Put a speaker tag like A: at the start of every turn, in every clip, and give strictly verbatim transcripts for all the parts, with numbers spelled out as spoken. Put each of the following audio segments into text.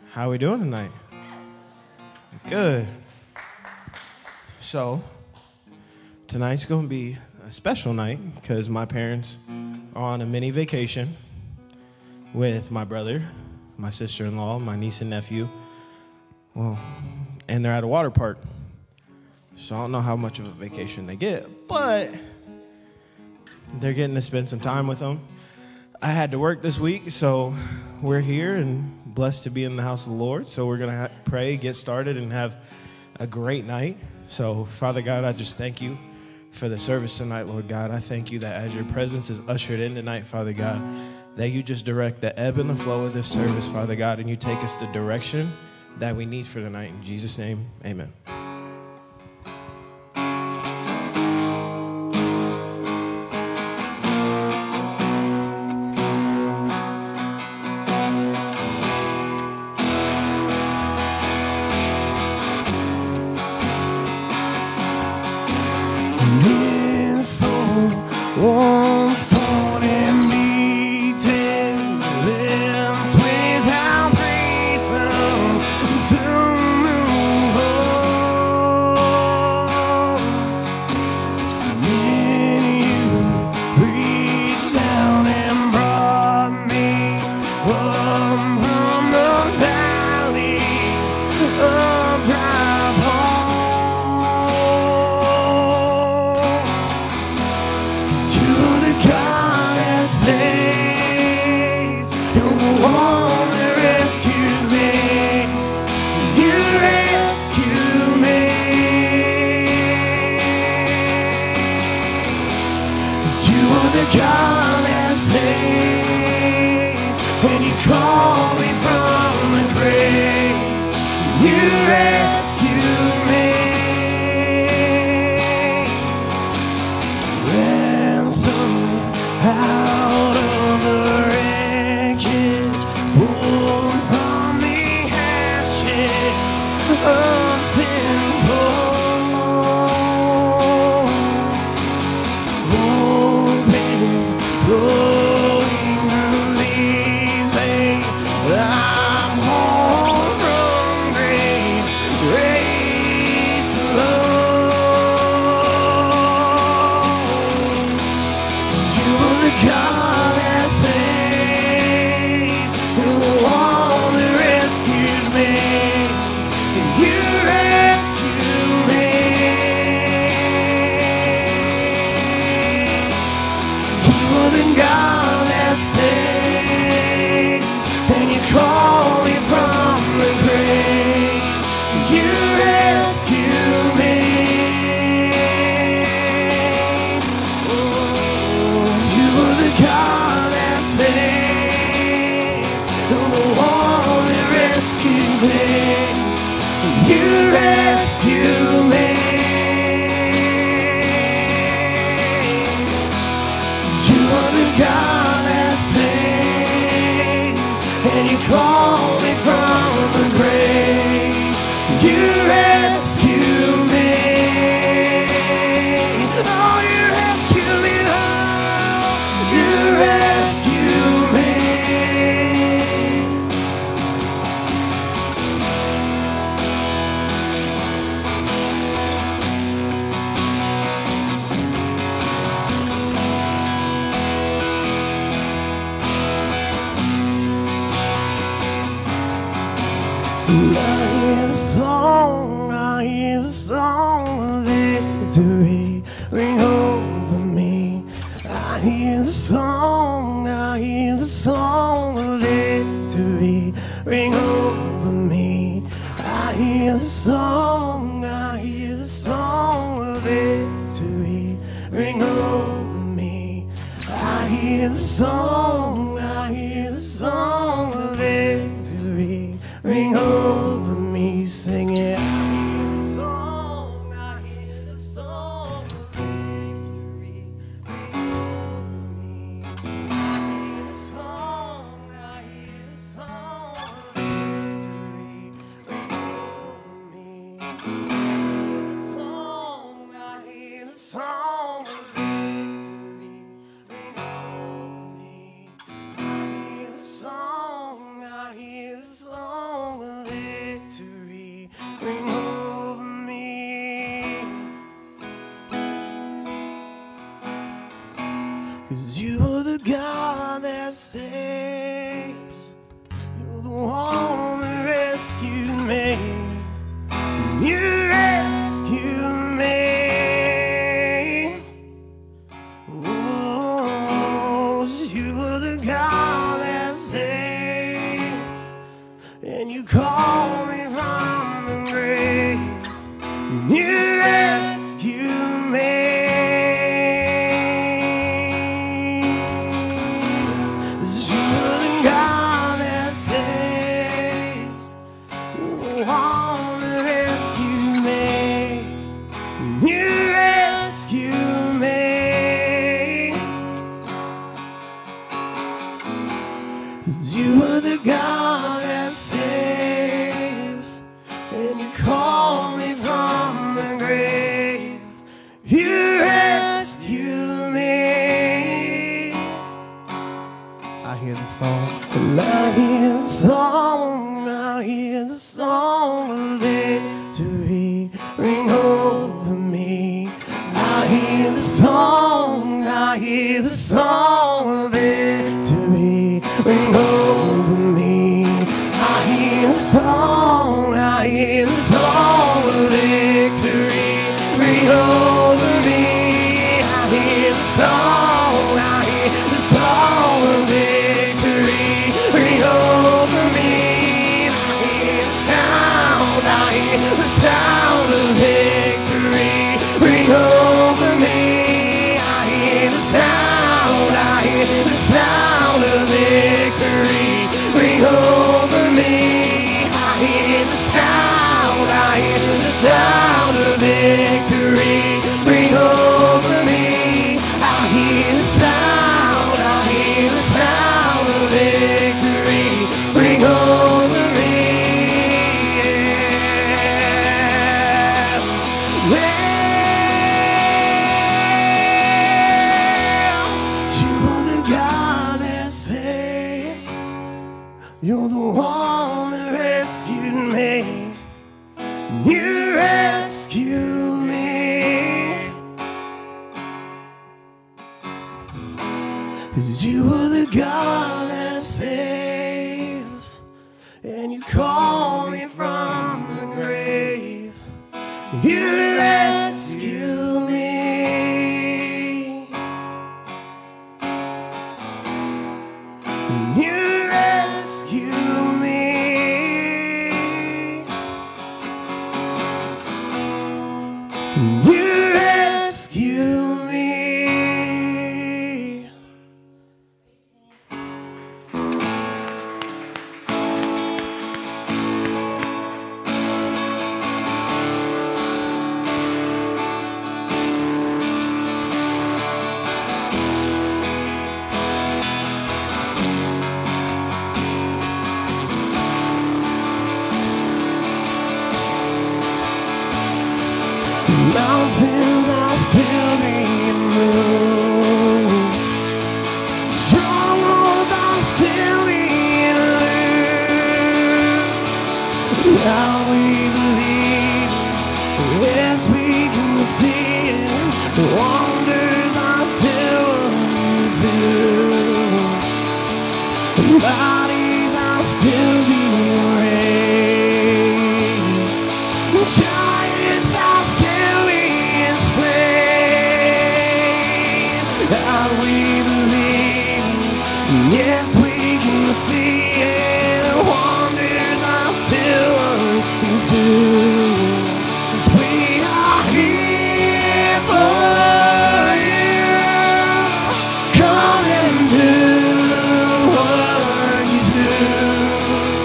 A: How we doing tonight? Good. So, tonight's going to be a special night because my parents are on a mini vacation with my brother, my sister-in-law, my niece and nephew. Well, and they're at a water park. So I don't know how much of a vacation they get, but they're getting to spend some time with them. I had to work this week, so we're here and blessed to be in the house of the Lord. So we're going to ha- pray, get started, and have a great night. So, Father God, I just thank you for the service tonight, Lord God. I thank you that as your presence is ushered in tonight, Father God, that you just direct the ebb and the flow of this service, Father God, and you take us the direction that we need for tonight. In Jesus' name, amen.
B: Once torn and beaten, limbs without reason to move on. Then you reached down and brought me up from the valley of dry God that saves, you're the one that rescues me. You rescue me. 'Cause you are the God that saves, and you call me from the grave. You rescue me. Ransom out of the wreckage, born from the ashes of sin's home. Hope is flowing through these veins. I'm home from grace, grace alone. God that saves, you're the one that rescues me. You rescue me. You are the God that saves, and you call me from the grave. You rescue me. God that saves, you're the one that rescues me. You rescue me. You are the God that saves, and you call me from the grave. You rescue me. Oh, you rescue me. You rescue me. I hear the song, I hear the song of victory ring over me. I hear the song, I hear the song of victory ring over me. I hear the song, I hear the song of victory ring over me. I hear the song, I hear the song of victory ring over me. Sing it. I hear the song, I hear the song of victory ring over me. I hear the song, I hear the song of victory ring over me. I hear the song, I hear the song of victory ring over me. I hear the song, I hear the song of 'cause you are the God that saves. You're the one that rescued me. You rescued me. Oh, you are the God that saves, and you call me from the grave. You rescue me. 'Cause you are the God that saves. You're the one that rescued me. You rescue me. 'Cause you are the God that saves, and you call me from the grave. You rescue me. I hear the song, and I hear the song, I hear the song of victory ring over me. I hear the song, I hear the song of victory ring over me. I hear the song, I hear the song of victory ring over me. I hear the song, I hear the song of victory ring over me. I hear the sound, I hear the sound of victory ring over me. I hear the sound, I hear the sound of victory ring over me. I hear the sound, I hear the sound of victory ring over me. I hear the sound, I hear the sound of victory ring over me. Yeah. Well, you are the God that saves. You're the one that rescued me. You rescue me. 'Cause you are the God that saves, and you call me from the grave. You rescue me. You rescue me. You rescue me. Mountains are still being moved. Strongholds are still being loosed. Now we believe, yes we can see it. Wonders are still undue. Bodies are still being raised. Giants are still being slain. God, we believe, yes we can see it. Wonders are still undue. 'Cause we are here for you. Come and do what you do.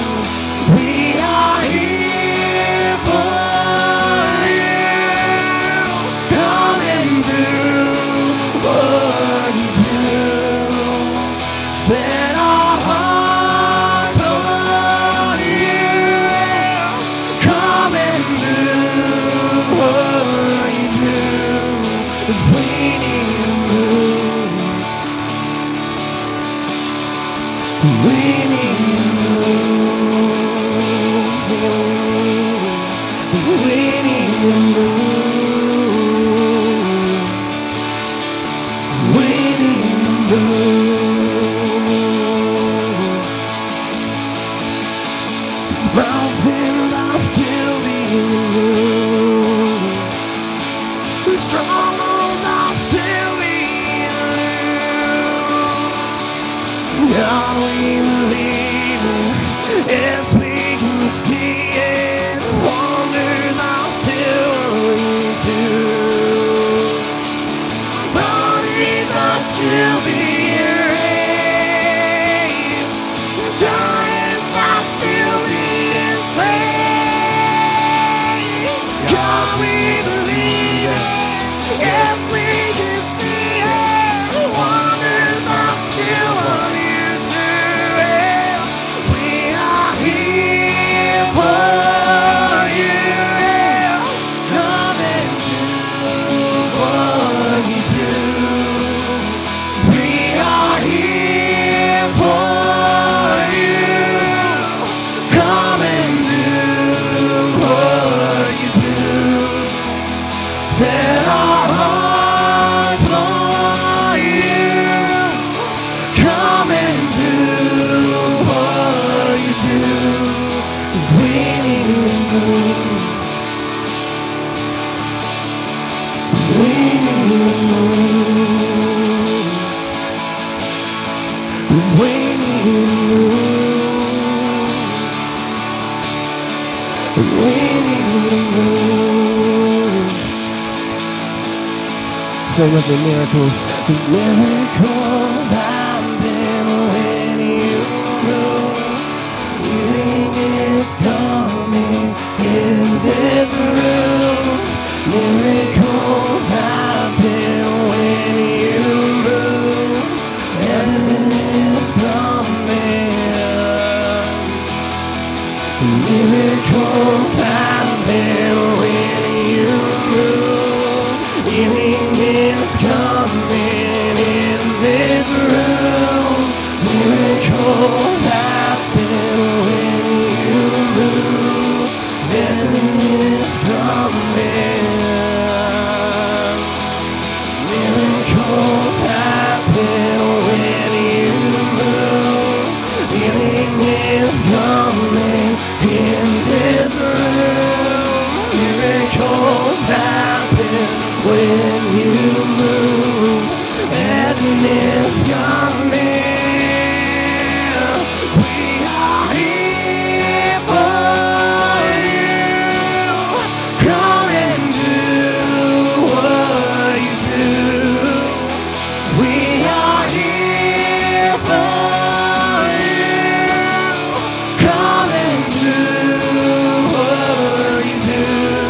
B: Mountains are still being moved. Strongholds are still being loosed. God, we believe it. Yes, we can see it. Wonders are still what you do. Bodies are still being raised. Giants are still being slain. God, we believe it. Yes, we can see it. Wonders are still what you do. We are here for you. Come and do what you do. We are here for you. Come and do what you do. Set our hearts on you. Come and do what you do. 'Cause we need to move. We need to move. 'Cause we need to move. We need to move. Sing with the miracles. The miracles happen when you move. Healing is coming in this room. Miracles happen when you move. Heaven is coming. Miracles happen when you move. Healing is coming in this room. Miracles happen when you move. Heaven is coming. Miracles happen when you move. Healing is coming in this room. Miracles happen when you move. Heaven is coming. We are here for you. Come and do what you do. We are here for you. Come and do what you do.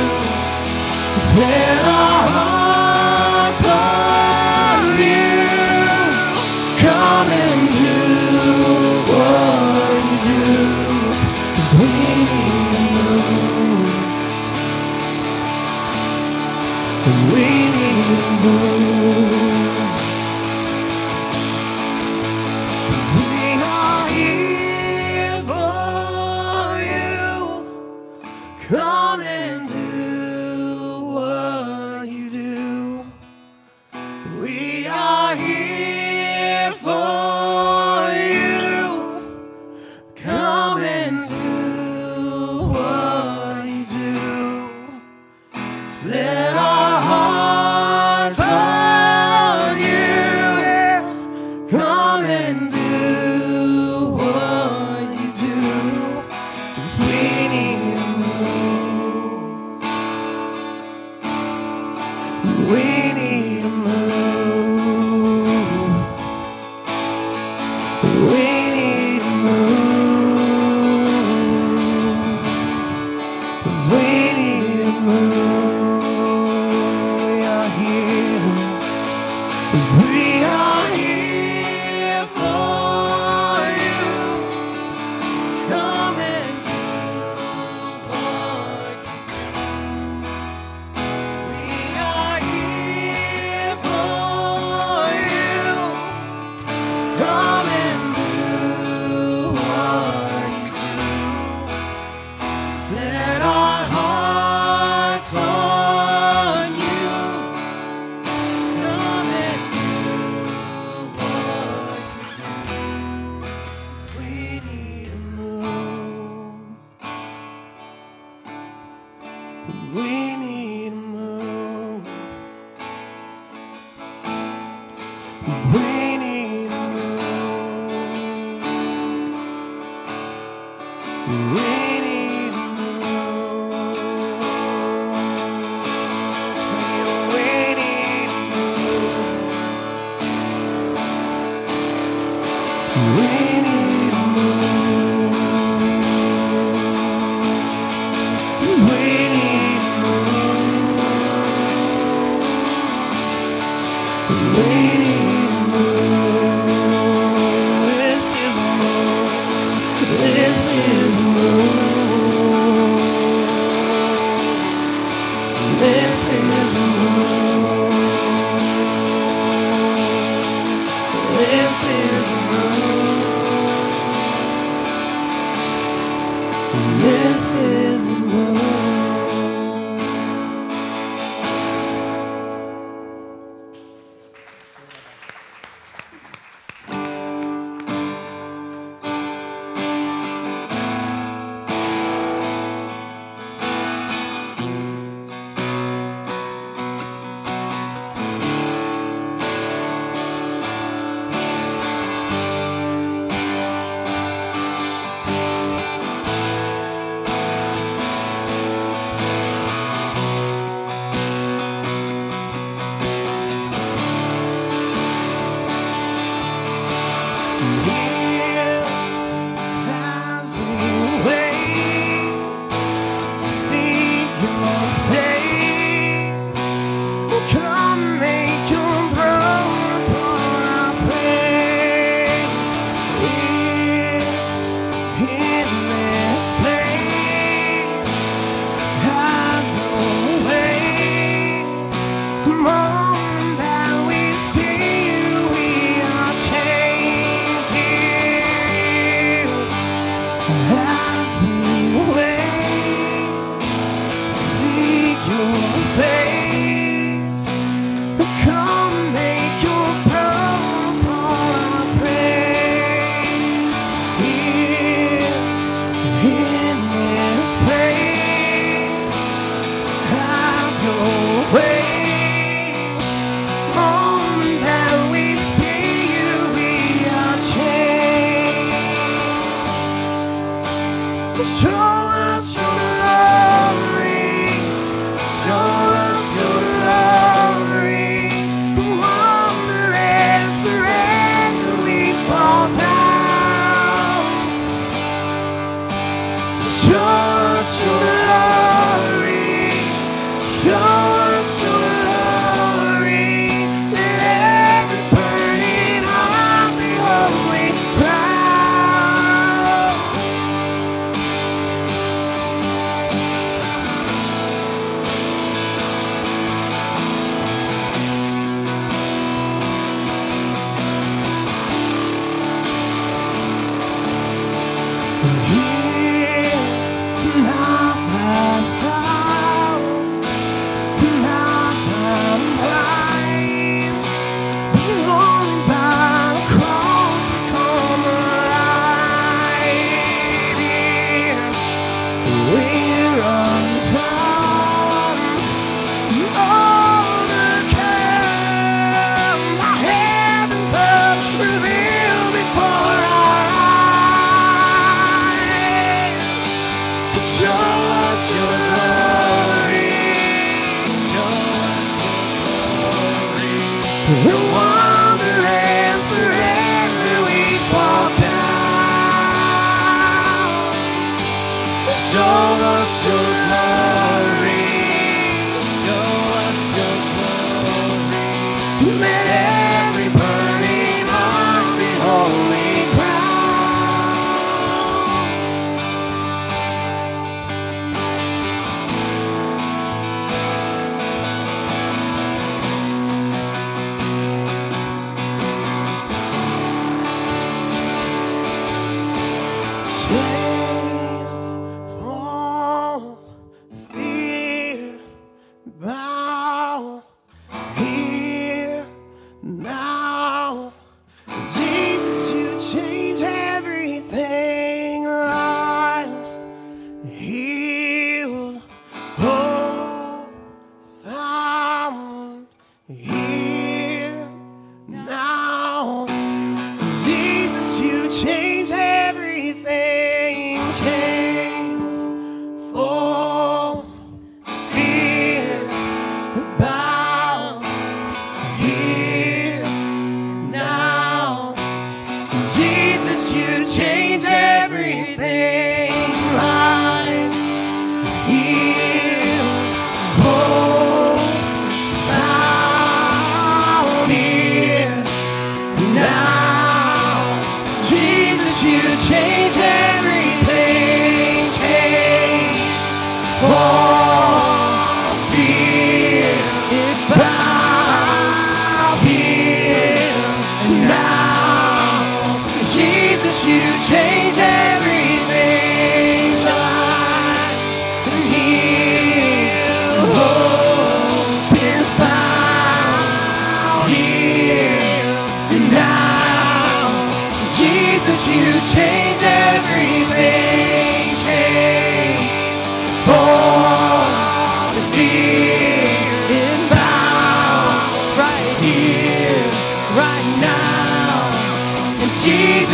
B: Set our hearts on you. Come and do what you do. 'Cause we need to move. We need to move. 'Cause we are here for you. Come and do what you do. We are here for you. Come and do what you do. Set our hearts on you. Come and do what you do. 'Cause we need to move. We need to move. We need to move. 'Cause we need to move. We are here. 'Cause we are here for you. Come and do what you do. We are here for you. Come and do what you do. Set our hearts on you. Come and do what you do. 'Cause we need to move. We need to move. 'Cause we need to move. We need to move. Say we need to move. We need to move. 'Cause we need to move. We need to move. This is a move. This is a move. This is a move. This is a move. This is a move. Here as we wait, seek your face. Come make your throne upon our praise. Here in this place, have your way. The moment that we see you, we are changed here. As we wait, seek your face. Come make your throne upon our praise. Here in this place, have your way. Moment that we see you, we are changed. Show us your glory. Show us your glory. Wonder and surrender, we fall down. Show us your glory. Show us your glory. Let every burning heart be holy proud. Here, not by power, not by might, but only by the cross we come alive. Here, we're undone, overcome. The heavens are revealed before our eyes. Show us your glory. Show us your glory. We wonder and surrender, we fall down. Show us your glory. Show us your glory. Let every burning heart be holy ground. Chains fall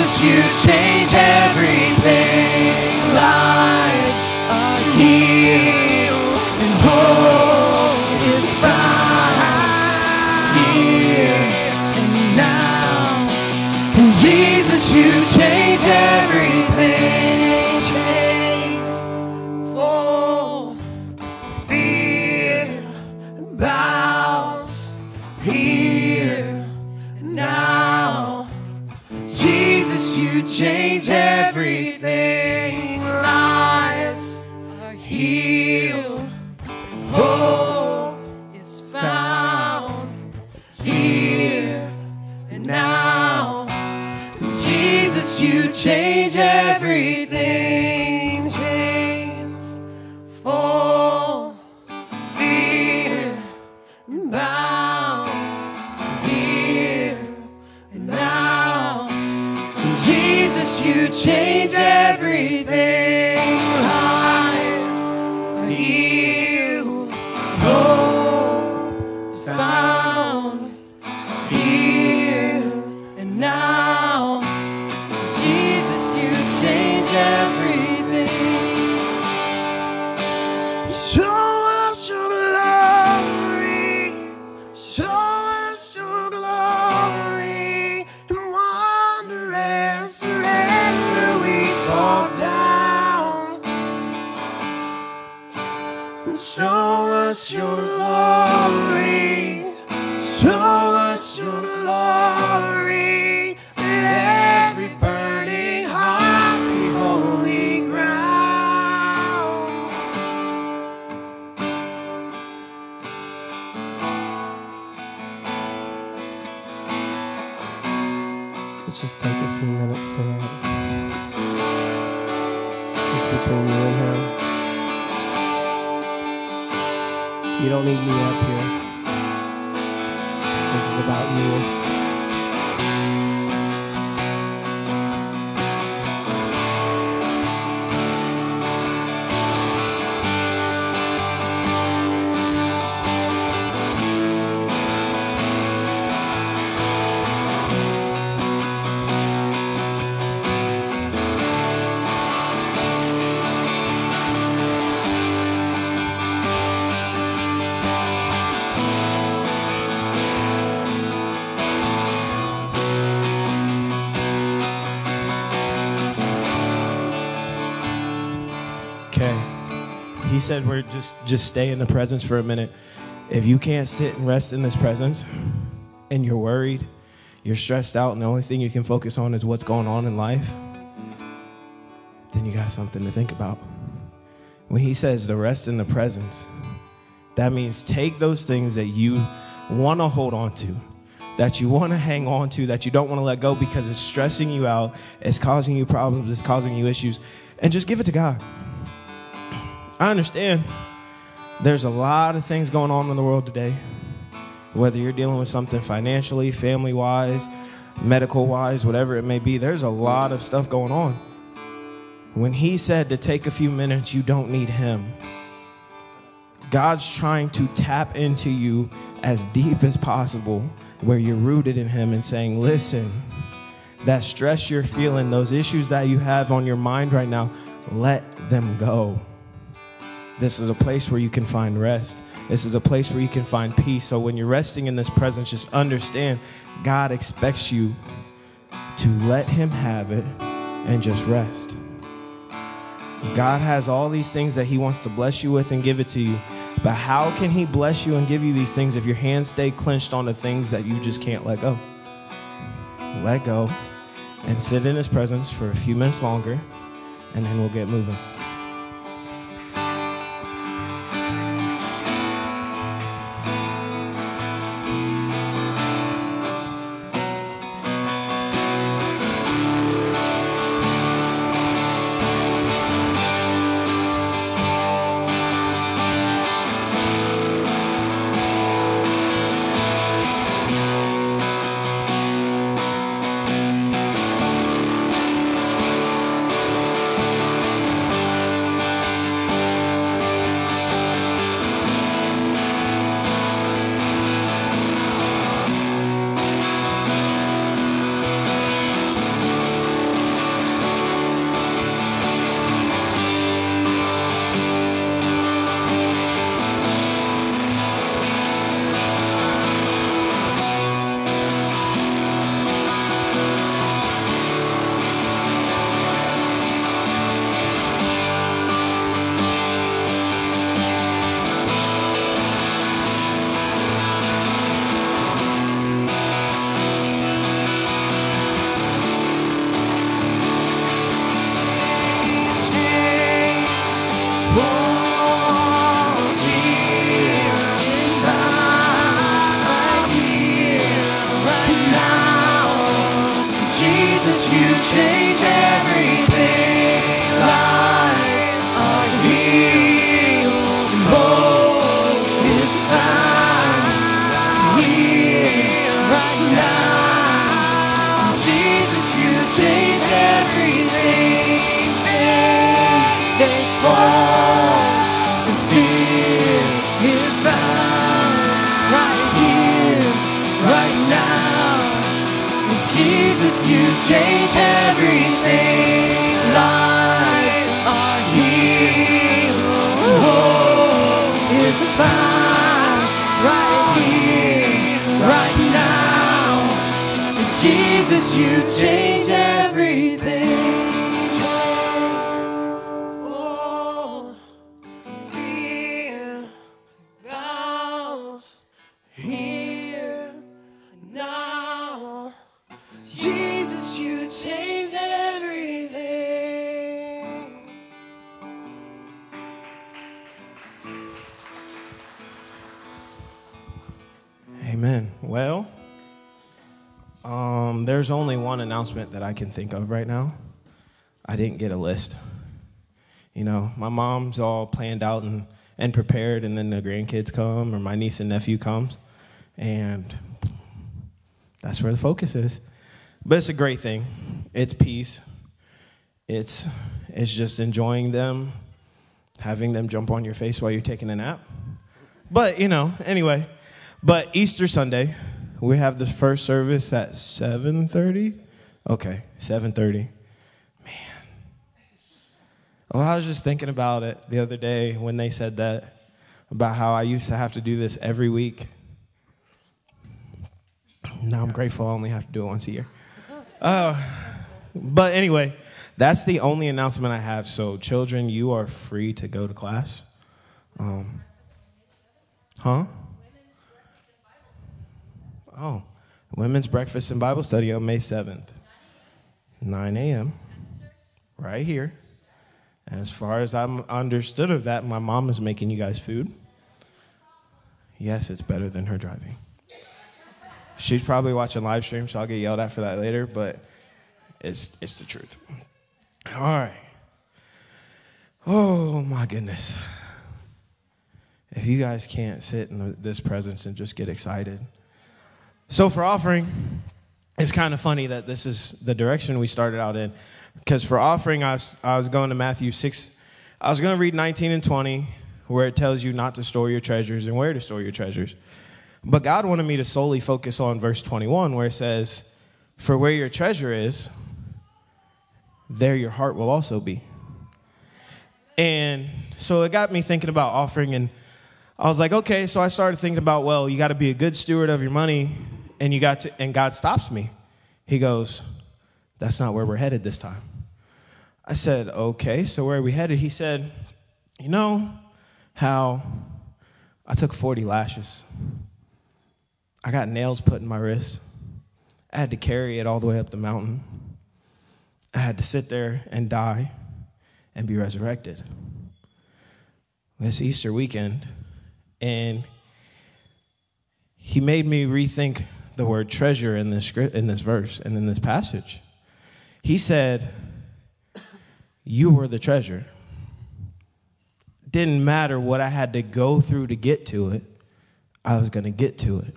B: Jesus, you change everything. Lives are healed and hope is found here and now. And Jesus, you change everything. Chains fall, fear bows here and now. Jesus, you change everything. Lives are healed, hope is found here and now. Jesus, you change everything. Chains fall, fear bows here and now. Jesus, you change everything. Lives are healed, hope is found here and now. Jesus, you change everything. Show us your glory, show us your glory, and wonder and surrender we fall down. And show us your glory, show us your glory, let every burning heart be holy ground. Let's just take a few minutes tonight, just between you and him. You don't need me up here. This is about you.
A: Okay. He said we're just just stay in the presence for a minute. If you can't sit and rest in this presence and you're worried, you're stressed out, and the only thing you can focus on is what's going on in life, then you got something to think about. When he says to rest in the presence, that means take those things that you want to hold on to, that you want to hang on to, that you don't want to let go because it's stressing you out, it's causing you problems, it's causing you issues, and just give it to God. I understand there's a lot of things going on in the world today, whether you're dealing with something financially, family-wise, medical-wise, whatever it may be. There's a lot of stuff going on. When he said to take a few minutes, you don't need him. God's trying to tap into you as deep as possible where you're rooted in him and saying, listen, that stress you're feeling, those issues that you have on your mind right now, let them go. This is a place where you can find rest. This is a place where you can find peace. So when you're resting in this presence, just understand God expects you to let him have it and just rest. God has all these things that he wants to bless you with and give it to you. But how can he bless you and give you these things if your hands stay clenched on the things that you just can't let go? Let go and sit in his presence for a few minutes longer, and then we'll get moving.
B: fall, and fear, it bows right here, right now. And Jesus, you change everything. Lies are healed. Oh, it's time right here, right now. And Jesus, you change everything. Chains fall, fear bows here now. Jesus, you change everything.
A: Amen. Well, um, there's only one announcement that I can think of right now. I didn't get a list. You know, my mom's all planned out and, and prepared, and then the grandkids come, or my niece and nephew comes, and that's where the focus is. But it's a great thing. It's peace. It's it's just enjoying them, having them jump on your face while you're taking a nap. But, you know, anyway. But Easter Sunday, we have the first service at seven thirty. Okay, seven thirty. Man. Well, I was just thinking about it the other day when they said that, about how I used to have to do this every week. Now I'm grateful I only have to do it once a year. Uh, but anyway, that's the only announcement I have. So children, you are free to go to class. Um, huh? Oh, Women's Breakfast and Bible Study on May seventh, nine a.m., right here. And as far as I'm understood of that, my mom is making you guys food. Yes, it's better than her driving. She's probably watching live stream, so I'll get yelled at for that later, but it's it's the truth. All right. Oh, my goodness. If you guys can't sit in this presence and just get excited. So for offering, it's kind of funny that this is the direction we started out in. Because for offering, I was, I was going to Matthew six. I was going to read nineteen and twenty, where it tells you not to store your treasures and where to store your treasures. But God wanted me to solely focus on verse twenty-one, where it says, for where your treasure is, there your heart will also be. And so it got me thinking about offering, and I was like, okay, so I started thinking about, well, you got to be a good steward of your money, and you got to, and God stops me. He goes, that's not where we're headed this time. I said, okay, so where are we headed? He said, you know how I took forty lashes. I got nails put in my wrist. I had to carry it all the way up the mountain. I had to sit there and die and be resurrected. This Easter weekend, and he made me rethink the word treasure in this script, in this verse, and in this passage. He said, you were the treasure. Didn't matter what I had to go through to get to it, I was going to get to it.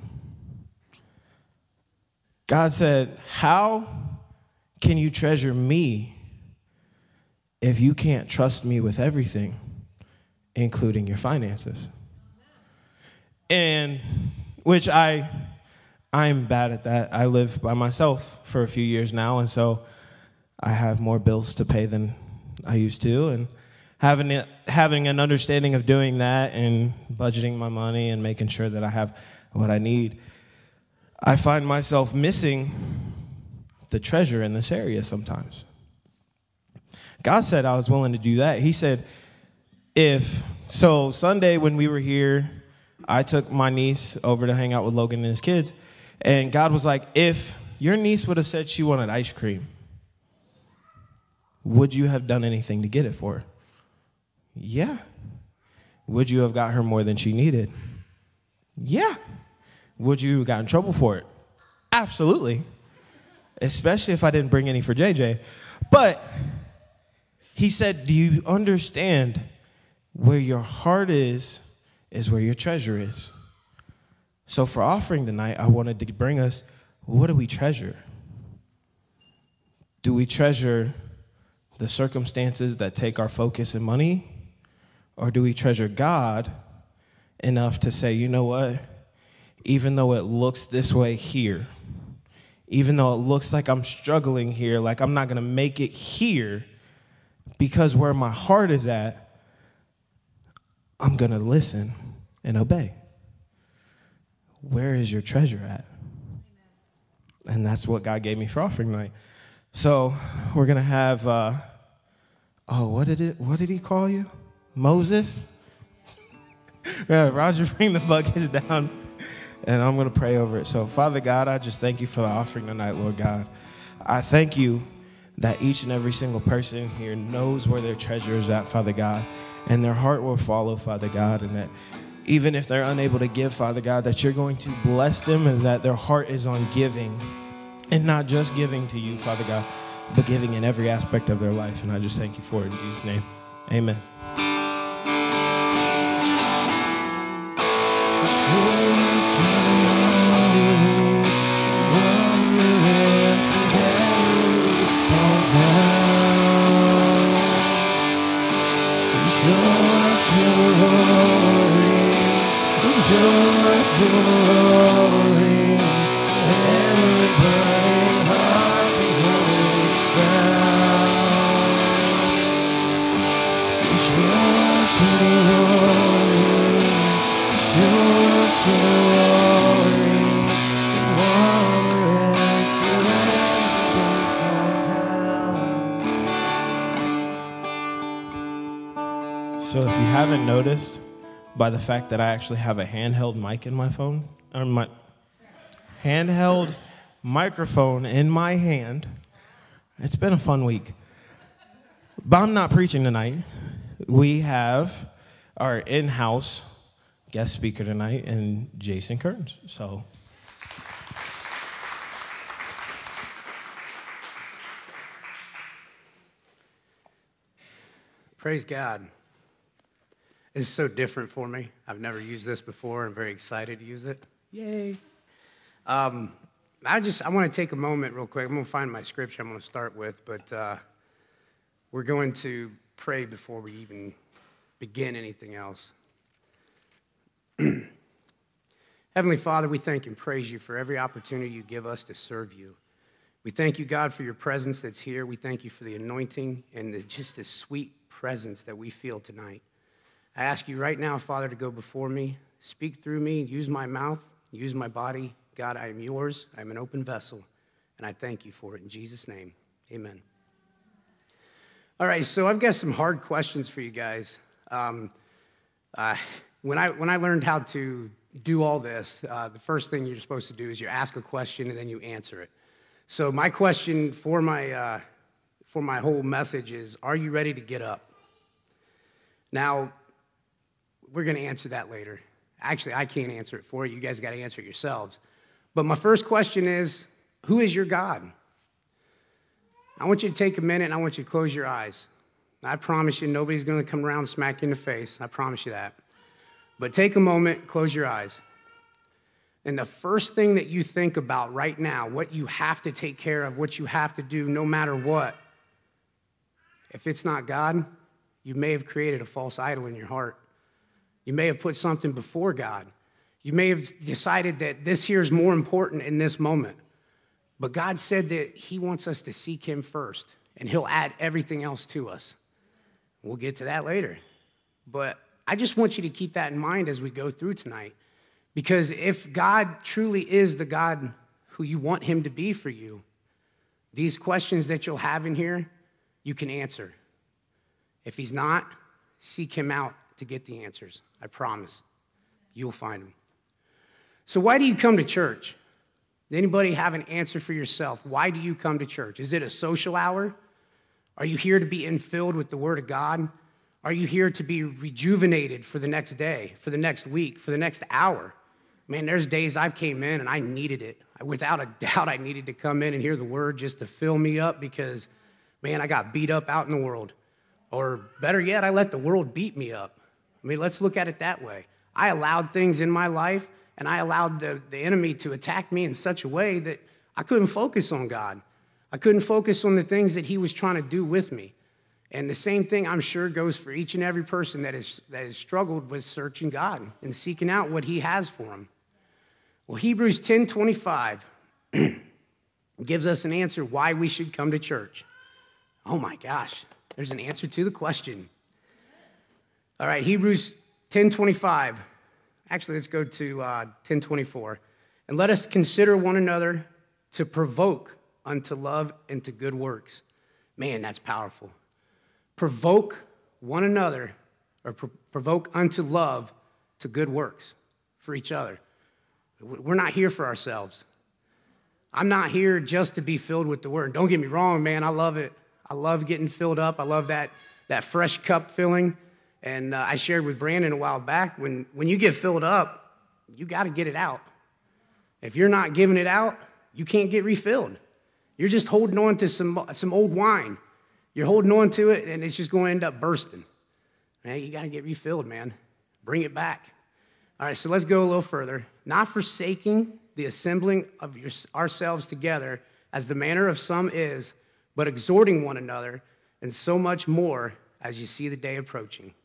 A: God said, how can you treasure me if you can't trust me with everything, including your finances? And which I, I'm bad at that. I live by myself for a few years now, and so I have more bills to pay than I used to. And having it, having an understanding of doing that and budgeting my money and making sure that I have what I need, I find myself missing the treasure in this area sometimes. God said I was willing to do that. He said, if, so Sunday when we were here, I took my niece over to hang out with Logan and his kids, and God was like, if your niece would have said she wanted ice cream, would you have done anything to get it for her? Yeah. Would you have got her more than she needed? Yeah. Would you have got in trouble for it? Absolutely. Especially if I didn't bring any for J J. But he said, do you understand where your heart is, is where your treasure is? So for offering tonight, I wanted to bring us, what do we treasure? Do we treasure the circumstances that take our focus and money? Or do we treasure God enough to say, you know what? Even though it looks this way here, even though it looks like I'm struggling here, like I'm not going to make it here, because where my heart is at, I'm going to listen and obey. Where is your treasure at? And that's what God gave me for offering night. So we're going to have, uh, oh, what did it? What did he call you? Moses? Yeah, Roger, bring the buckets down, and I'm going to pray over it. So, Father God, I just thank you for the offering tonight, Lord God. I thank you that each and every single person here knows where their treasure is at, Father God, and their heart will follow, Father God, and that even if they're unable to give, Father God, that you're going to bless them and that their heart is on giving, and not just giving to you, Father God, but giving in every aspect of their life. And I just thank you for it in Jesus' name. Amen. So if you haven't noticed, by the fact that I actually have a handheld mic in my phone, or my handheld microphone in my hand, it's been a fun week. But I'm not preaching tonight. We have our in-house guest speaker tonight, and Jason Kearns. So,
C: praise God. This is so different for me. I've never used this before. I'm very excited to use it. Yay. Um, I just, I want to take a moment real quick. I'm going to find my scripture I'm going to start with, but uh, we're going to pray before we even begin anything else. Heavenly Father, we thank and praise you for every opportunity you give us to serve you. We thank you, God, for your presence that's here. We thank you for the anointing and the, just the sweet presence that we feel tonight. I ask you right now, Father, to go before me, speak through me, use my mouth, use my body. God, I am yours. I am an open vessel, and I thank you for it. In Jesus' name, amen. All right, so I've got some hard questions for you guys. Um, uh, when I when I learned how to do all this, uh, the first thing you're supposed to do is you ask a question and then you answer it. So my question for my uh, for my whole message is, are you ready to get up? Now, we're going to answer that later. Actually, I can't answer it for you. You guys got to answer it yourselves. But my first question is, who is your God? I want you to take a minute and I want you to close your eyes. I promise you, nobody's going to come around and smack you in the face. I promise you that. But take a moment, close your eyes. And the first thing that you think about right now, what you have to take care of, what you have to do no matter what, if it's not God, you may have created a false idol in your heart. You may have put something before God. You may have decided that this here is more important in this moment. But God said that he wants us to seek him first, and he'll add everything else to us. We'll get to that later. But I just want you to keep that in mind as we go through tonight. Because if God truly is the God who you want him to be for you, these questions that you'll have in here, you can answer. If he's not, seek him out to get the answers. I promise. You'll find them. So why do you come to church? Does anybody have an answer for yourself? Why do you come to church? Is it a social hour? Are you here to be infilled with the Word of God? Are you here to be rejuvenated for the next day, for the next week, for the next hour? Man, there's days I've came in and I needed it. Without a doubt, I needed to come in and hear the Word just to fill me up because, man, I got beat up out in the world. Or better yet, I let the world beat me up. I mean, let's look at it that way. I allowed things in my life, and I allowed the, the enemy to attack me in such a way that I couldn't focus on God. I couldn't focus on the things that he was trying to do with me. And the same thing, I'm sure, goes for each and every person that, is, that has struggled with searching God and seeking out what he has for them. Well, Hebrews ten twenty-five gives us an answer why we should come to church. Oh my gosh, there's an answer to the question. All right, Hebrews ten twenty-five. Actually, let's go to uh, ten twenty-four. And let us consider one another to provoke unto love and to good works. Man, that's powerful. Provoke one another, or pro- provoke unto love to good works for each other. We're not here for ourselves. I'm not here just to be filled with the word. Don't get me wrong, man. I love it. I love getting filled up. I love that, that fresh cup filling. And uh, I shared with Brandon a while back, when, when you get filled up, you got to get it out. If you're not giving it out, you can't get refilled. You're just holding on to some, some old wine. You're holding on to it, and it's just going to end up bursting. Man, you got to get refilled, man. Bring it back. All right, so let's go a little further. Not forsaking the assembling of your, ourselves together, as the manner of some is, but exhorting one another, and so much more as you see the day approaching.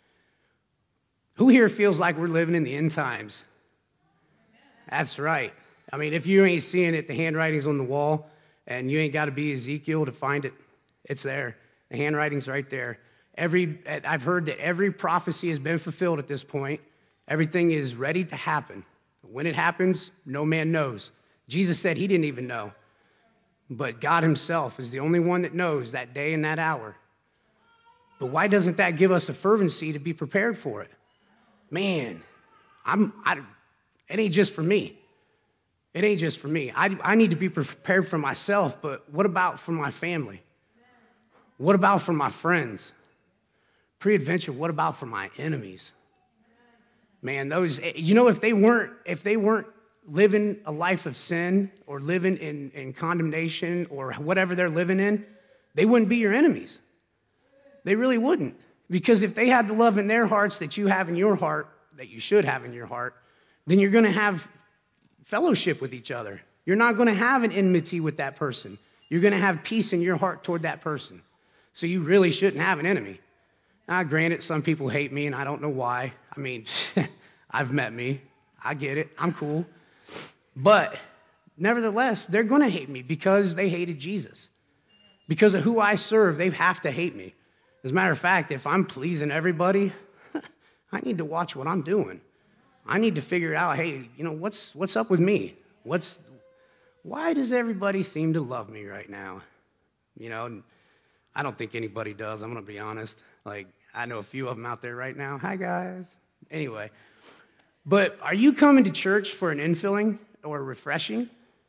C: Who here feels like we're living in the end times? That's right. I mean, if you ain't seeing it, the handwriting's on the wall, and you ain't got to be Ezekiel to find it. It's there. The handwriting's right there. Every I've heard that every prophecy has been fulfilled at this point. Everything is ready to happen. When it happens, no man knows. Jesus said he didn't even know. But God himself is the only one that knows that day and that hour. But why doesn't that give us a fervency to be prepared for it? Man, I'm, I, it ain't just for me. It ain't just for me. I, I need to be prepared for myself, but what about for my family? What about for my friends? Pre-adventure, what about for my enemies? Man, those, you know, if they weren't, if they weren't living a life of sin or living in, in condemnation or whatever they're living in, they wouldn't be your enemies. They really wouldn't. Because if they had the love in their hearts that you have in your heart, that you should have in your heart, then you're going to have fellowship with each other. You're not going to have an enmity with that person. You're going to have peace in your heart toward that person. So you really shouldn't have an enemy. Now, granted, some people hate me, and I don't know why. I mean, I've met me. I get it. I'm cool. But nevertheless, they're going to hate me because they hated Jesus. Because of who I serve, they have to hate me. As a matter of fact, if I'm pleasing everybody, I need to watch what I'm doing. I need to figure out, hey, you know, what's what's up with me? What's why does everybody seem to love me right now? You know, I don't think anybody does. I'm going to be honest. Like, I know a few of them out there right now. Hi, guys. Anyway, but are you coming to church for an infilling or a refreshing?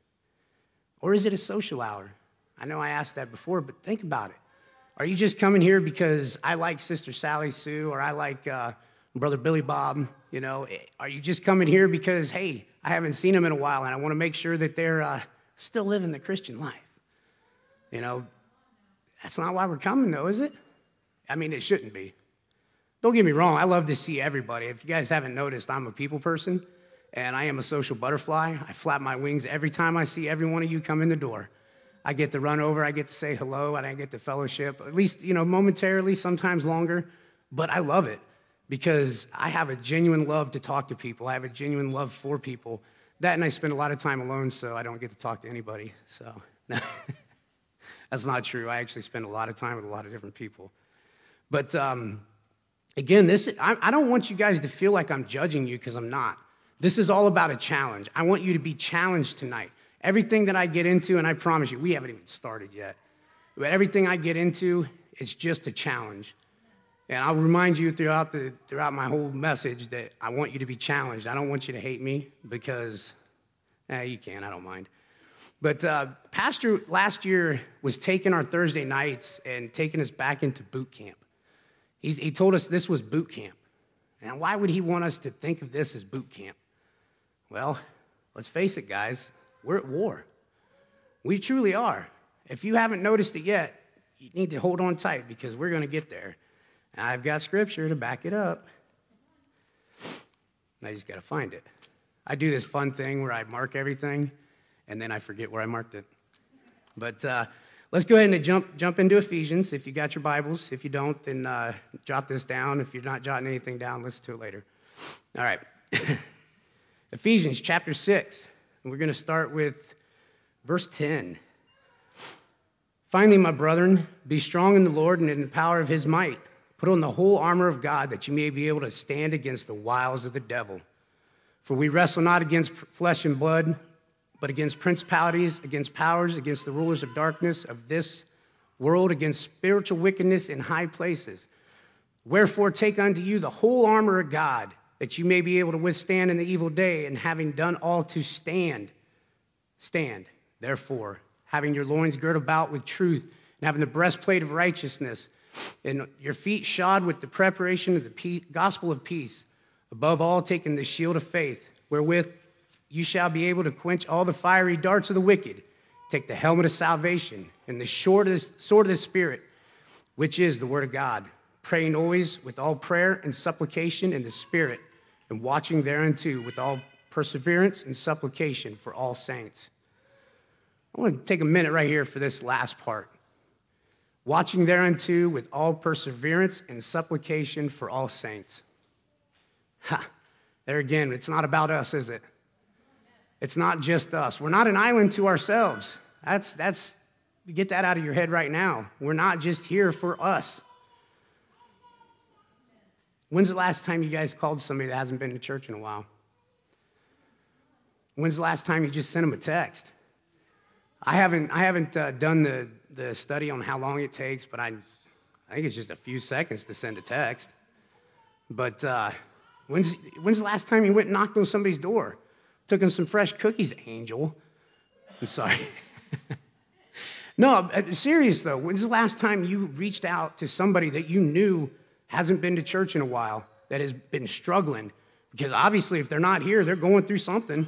C: Or is it a social hour? I know I asked that before, but think about it. Are you just coming here because I like Sister Sally Sue or I like uh, Brother Billy Bob? You know, are you just coming here because, hey, I haven't seen them in a while and I want to make sure that they're uh, still living the Christian life? You know, that's not why we're coming, though, is it? I mean, it shouldn't be. Don't get me wrong. I love to see everybody. If you guys haven't noticed, I'm a people person, and I am a social butterfly. I flap my wings every time I see every one of you come in the door. I get to run over. I get to say hello, and I get to fellowship, at least, you know, momentarily, sometimes longer. But I love it because I have a genuine love to talk to people. I have a genuine love for people. That, and I spend a lot of time alone, so I don't get to talk to anybody. So that's not true. I actually spend a lot of time with a lot of different people. But um, again, this I, I don't want you guys to feel like I'm judging you because I'm not. This is all about a challenge. I want you to be challenged tonight. Everything that I get into, and I promise you, we haven't even started yet, but everything I get into is just a challenge. And I'll remind you throughout the throughout my whole message that I want you to be challenged. I don't want you to hate me because, eh, you can, I don't mind. But uh, Pastor last year was taking our Thursday nights and taking us back into boot camp. He, he told us this was boot camp. And why would he want us to think of this as boot camp? Well, let's face it, guys. We're at war. We truly are. If you haven't noticed it yet, you need to hold on tight because we're going to get there. And I've got scripture to back it up. I just got to find it. I do this fun thing where I mark everything, and then I forget where I marked it. But uh, let's go ahead and jump jump into Ephesians. If you got your Bibles, if you don't, then uh, jot this down. If you're not jotting anything down, listen to it later. All right, Ephesians chapter six, and we're going to start with verse ten. Finally, my brethren, be strong in the Lord and in the power of his might. Put on the whole armor of God, that you may be able to stand against the wiles of the devil. For we wrestle not against flesh and blood, but against principalities, against powers, against the rulers of darkness of this world, against spiritual wickedness in high places. Wherefore take unto you the whole armor of God, that you may be able to withstand in the evil day, and having done all to stand, stand. Therefore, having your loins girt about with truth, and having the breastplate of righteousness, and your feet shod with the preparation of the peace, gospel of peace, above all taking the shield of faith, wherewith you shall be able to quench all the fiery darts of the wicked. Take the helmet of salvation and the sword of the, sword of the Spirit, which is the word of God, praying always with all prayer and supplication in the Spirit, and watching thereunto with all perseverance and supplication for all saints. I want to take a minute right here for this last part. Watching thereunto with all perseverance and supplication for all saints. Ha! There again, it's not about us, is it? It's not just us. We're not an island to ourselves. That's, that's, get that out of your head right now. We're not just here for us. When's the last time you guys called somebody that hasn't been to church in a while? When's the last time you just sent them a text? I haven't, I haven't uh, done the, the study on how long it takes, but I, I think it's just a few seconds to send a text. But uh, when's, when's the last time you went and knocked on somebody's door? Took them some fresh cookies, Angel. I'm sorry. No, serious though. When's the last time you reached out to somebody that you knew hasn't been to church in a while, that has been struggling? Because obviously if they're not here, they're going through something.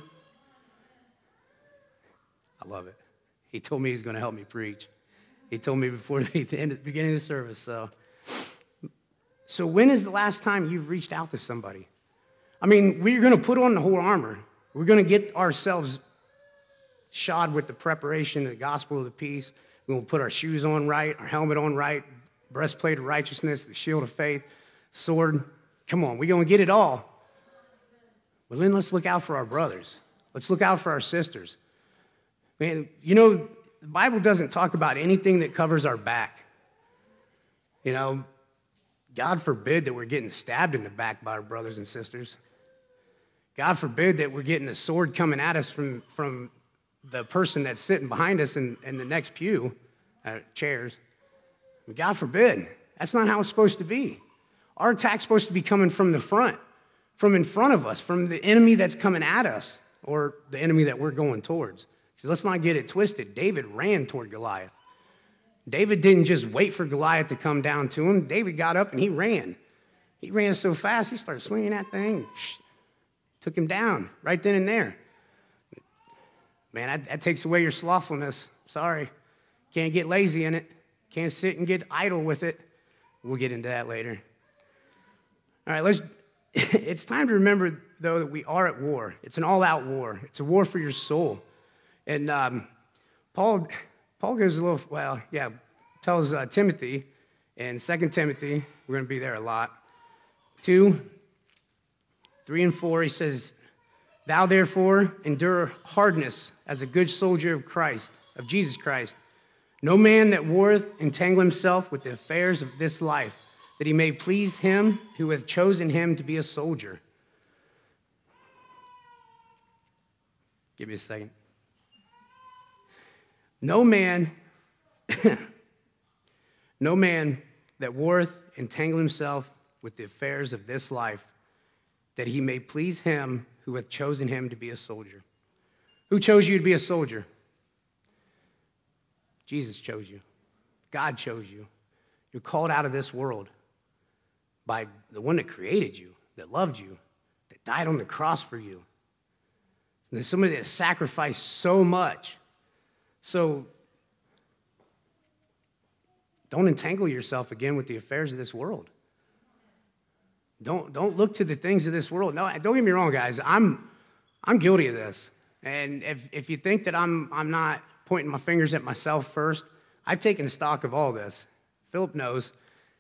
C: I love it. He told me he's going to help me preach. He told me before the end, the beginning of the service. So, so when is the last time you've reached out to somebody? I mean, we're going to put on the whole armor. We're going to get ourselves shod with the preparation of the gospel of the peace. We're going to put our shoes on right, our helmet on right, breastplate of righteousness, the shield of faith, sword. Come on, we're going to get it all. But then let's look out for our brothers. Let's look out for our sisters. Man, you know, the Bible doesn't talk about anything that covers our back. You know, God forbid that we're getting stabbed in the back by our brothers and sisters. God forbid that we're getting a sword coming at us from, from the person that's sitting behind us in, in the next pew, uh, chairs. God forbid. That's not how it's supposed to be. Our attack's supposed to be coming from the front, from in front of us, from the enemy that's coming at us, or the enemy that we're going towards. Because let's not get it twisted. David ran toward Goliath. David didn't just wait for Goliath to come down to him. David got up and he ran. He ran so fast, he started swinging that thing. Took him down right then and there. Man, that, that takes away your slothfulness. Sorry. Can't get lazy in it. Can't sit and get idle with it. We'll get into that later. All right, let's. It's time to remember, though, that we are at war. It's an all-out war. It's a war for your soul. And um, Paul, Paul gives a little, well, yeah, tells uh, Timothy in Second Timothy, we're going to be there a lot, two, three and four, he says, thou therefore endure hardness as a good soldier of Christ, of Jesus Christ. No man that warreth entangle himself with the affairs of this life, that he may please him who hath chosen him to be a soldier. Give me a second. No man, no man that warreth entangle himself with the affairs of this life, that he may please him who hath chosen him to be a soldier. Who chose you to be a soldier? Jesus chose you. God chose you. You're called out of this world by the one that created you, that loved you, that died on the cross for you. And there's somebody that sacrificed so much. So don't entangle yourself again with the affairs of this world. Don't, don't look to the things of this world. No, don't get me wrong, guys. I'm, I'm guilty of this. And if, if you think that I'm, I'm not pointing my fingers at myself first, I've taken stock of all this. Philip knows.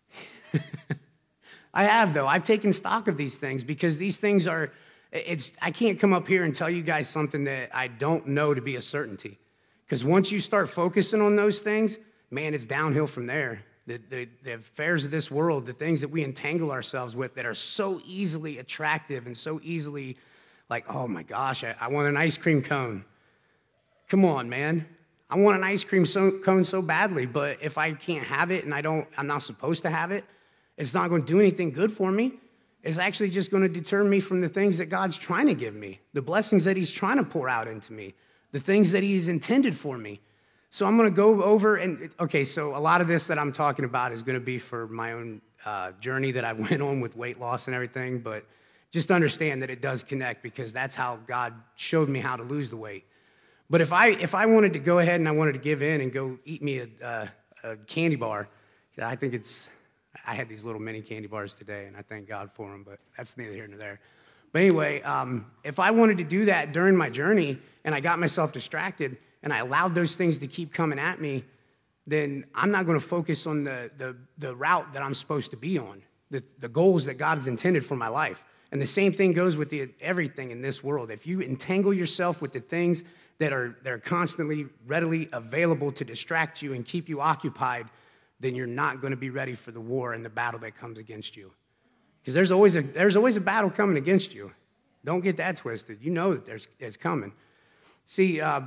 C: I have, though. I've taken stock of these things because these things are, it's. I can't come up here and tell you guys something that I don't know to be a certainty. Because once you start focusing on those things, man, it's downhill from there. The, the, the affairs of this world, the things that we entangle ourselves with that are so easily attractive and so easily like, oh my gosh, I, I want an ice cream cone. Come on, man. I want an ice cream so, cone so badly, but if I can't have it and I don't, I'm not supposed to have it, it's not going to do anything good for me. It's actually just going to deter me from the things that God's trying to give me, the blessings that he's trying to pour out into me, the things that he's intended for me. So I'm going to go over and, okay, so a lot of this that I'm talking about is going to be for my own uh, journey that I went on with weight loss and everything, but just understand that it does connect because that's how God showed me how to lose the weight. But if I if I wanted to go ahead and I wanted to give in and go eat me a, uh, a candy bar, I think it's, I had these little mini candy bars today, and I thank God for them, but that's neither here nor there. But anyway, um, if I wanted to do that during my journey and I got myself distracted and I allowed those things to keep coming at me, then I'm not going to focus on the, the, the route that I'm supposed to be on, the, the goals that God has intended for my life. And the same thing goes with the, everything in this world. If you entangle yourself with the things that are, that are constantly readily available to distract you and keep you occupied, then you're not going to be ready for the war and the battle that comes against you. Because there's always a there's always a battle coming against you. Don't get that twisted. You know that there's it's coming. See, uh,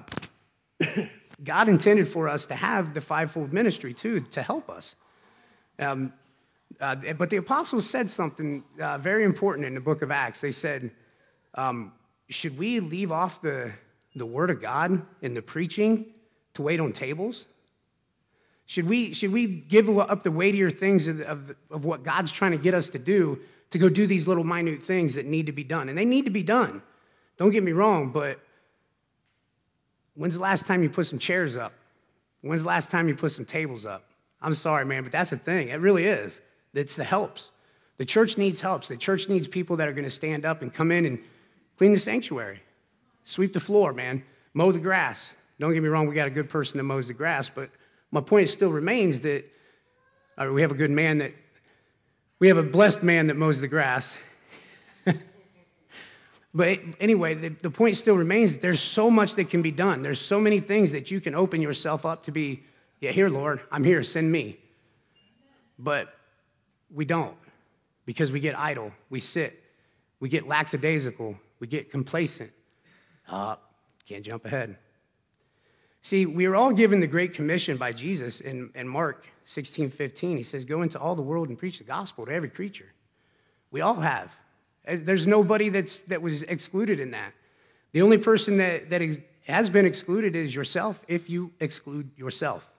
C: God intended for us to have the fivefold ministry too to help us. Um, uh, but the apostles said something uh, very important in the book of Acts. They said, um, "Should we leave off the the word of God in the preaching to wait on tables?" Should we, should we give up the weightier things of, of, of what God's trying to get us to do to go do these little minute things that need to be done? And they need to be done. Don't get me wrong, but when's the last time you put some chairs up? When's the last time you put some tables up? I'm sorry, man, but that's the thing. It really is. It's the helps. The church needs helps. The church needs people that are going to stand up and come in and clean the sanctuary, sweep the floor, man, mow the grass. Don't get me wrong, we got a good person that mows the grass, but my point still remains that uh, we have a good man that, we have a blessed man that mows the grass. But anyway, the, the point still remains that there's so much that can be done. There's so many things that you can open yourself up to be, yeah, here, Lord, I'm here, send me. But we don't because we get idle, we sit, we get lackadaisical, we get complacent. Uh, can't jump ahead. See, we are all given the Great Commission by Jesus in, in Mark sixteen fifteen. He says, go into all the world and preach the gospel to every creature. We all have. There's nobody that's, that was excluded in that. The only person that, that is, has been excluded is yourself if you exclude yourself.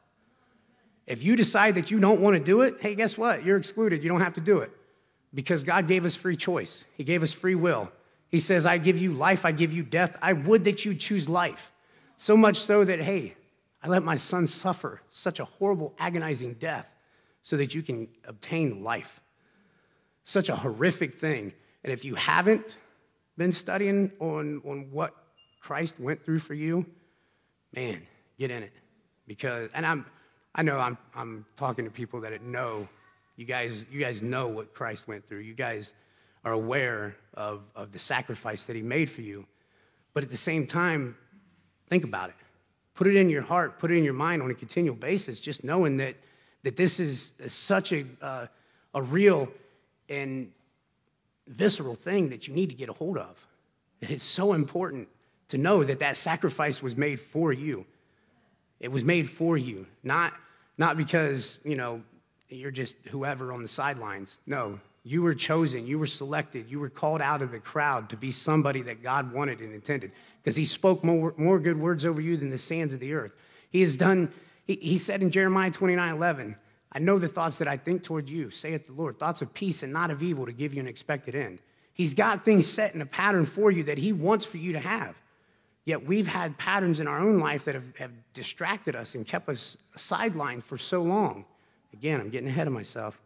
C: If you decide that you don't want to do it, hey, guess what? You're excluded. You don't have to do it because God gave us free choice. He gave us free will. He says, I give you life, I give you death. I would that you choose life. So much so that, hey, I let my son suffer such a horrible, agonizing death so that you can obtain life. Such a horrific thing. And if you haven't been studying on, on what Christ went through for you, man, get in it. Because, and I'm, I know I'm, I'm talking to people that know, you guys, you guys know what Christ went through. You guys are aware of, of the sacrifice that he made for you. But at the same time, think about it. Put it in your heart, put it in your mind on a continual basis, just knowing that, that this is, is such a, uh, a real and visceral thing that you need to get a hold of. It is so important to know that that sacrifice was made for you. It was made for you, not, not because, you know, you're just whoever on the sidelines. No, you were chosen, you were selected, you were called out of the crowd to be somebody that God wanted and intended. Because he spoke more, more good words over you than the sands of the earth. He has done, he, he said in Jeremiah twenty-nine eleven, I know the thoughts that I think toward you, saith the Lord, thoughts of peace and not of evil to give you an expected end. He's got things set in a pattern for you that he wants for you to have. Yet we've had patterns in our own life that have, have distracted us and kept us sidelined for so long. Again, I'm getting ahead of myself.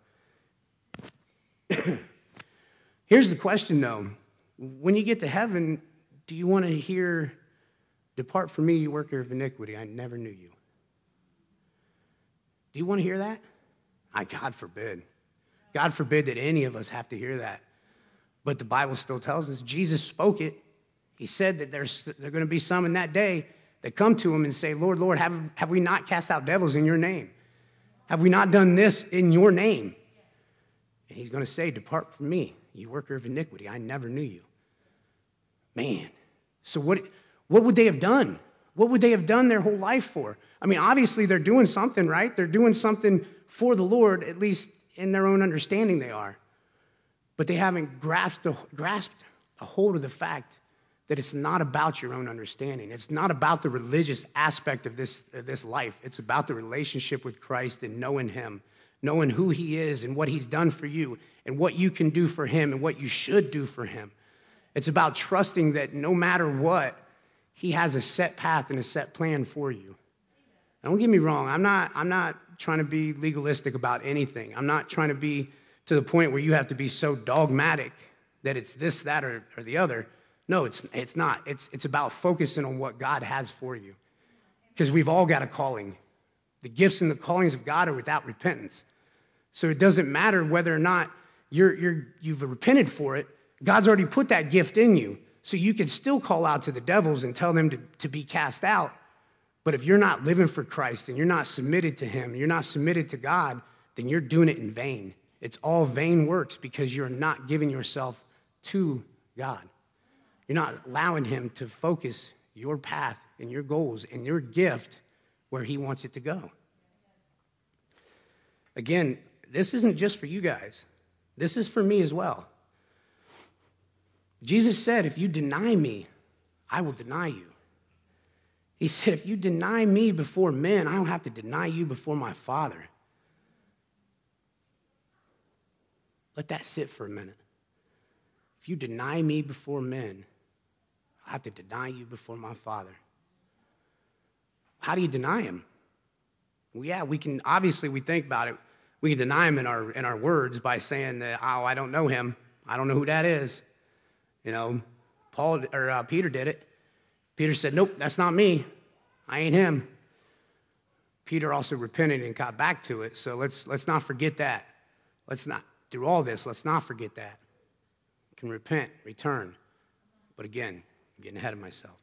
C: Here's the question, though. When you get to heaven, do you want to hear, depart from me, you worker of iniquity, I never knew you? Do you want to hear that? I, God forbid. God forbid that any of us have to hear that. But the Bible still tells us, Jesus spoke it. He said that there's there are going to be some in that day that come to him and say, Lord, Lord, have, have we not cast out devils in your name? Have we not done this in your name? And he's going to say, depart from me, you worker of iniquity. I never knew you. Man, so what, what would they have done? What would they have done their whole life for? I mean, obviously they're doing something, right? They're doing something for the Lord, at least in their own understanding they are. But they haven't grasped a, grasped a hold of the fact that it's not about your own understanding. It's not about the religious aspect of this, of this life. It's about the relationship with Christ and knowing him, knowing who he is and what he's done for you and what you can do for him and what you should do for him. It's about trusting that no matter what, he has a set path and a set plan for you. Now, don't get me wrong. I'm not, I'm not trying to be legalistic about anything. I'm not trying to be to the point where you have to be so dogmatic that it's this, that, or, or the other. No, it's, it's not. It's, it's about focusing on what God has for you. Because we've all got a calling. The gifts and the callings of God are without repentance. So it doesn't matter whether or not you're, you're, you've repented for it. God's already put that gift in you. So you can still call out to the devils and tell them to, to be cast out. But if you're not living for Christ and you're not submitted to him, you're not submitted to God, then you're doing it in vain. It's all vain works because you're not giving yourself to God. You're not allowing him to focus your path and your goals and your gift where he wants it to go. Again, this isn't just for you guys. This is for me as well. Jesus said, if you deny me, I will deny you. He said, if you deny me before men, I don't have to deny you before my Father. Let that sit for a minute. If you deny me before men, I have to deny you before my Father. How do you deny him? Well, yeah, we can, obviously we think about it. We can deny him in our, in our words by saying that, oh, I don't know him. I don't know who that is. You know, Paul or uh, Peter did it. Peter said, nope, that's not me. I ain't him. Peter also repented and got back to it. So let's, let's not forget that. Let's not, through all this, let's not forget that. You can repent, return. But again, I'm getting ahead of myself.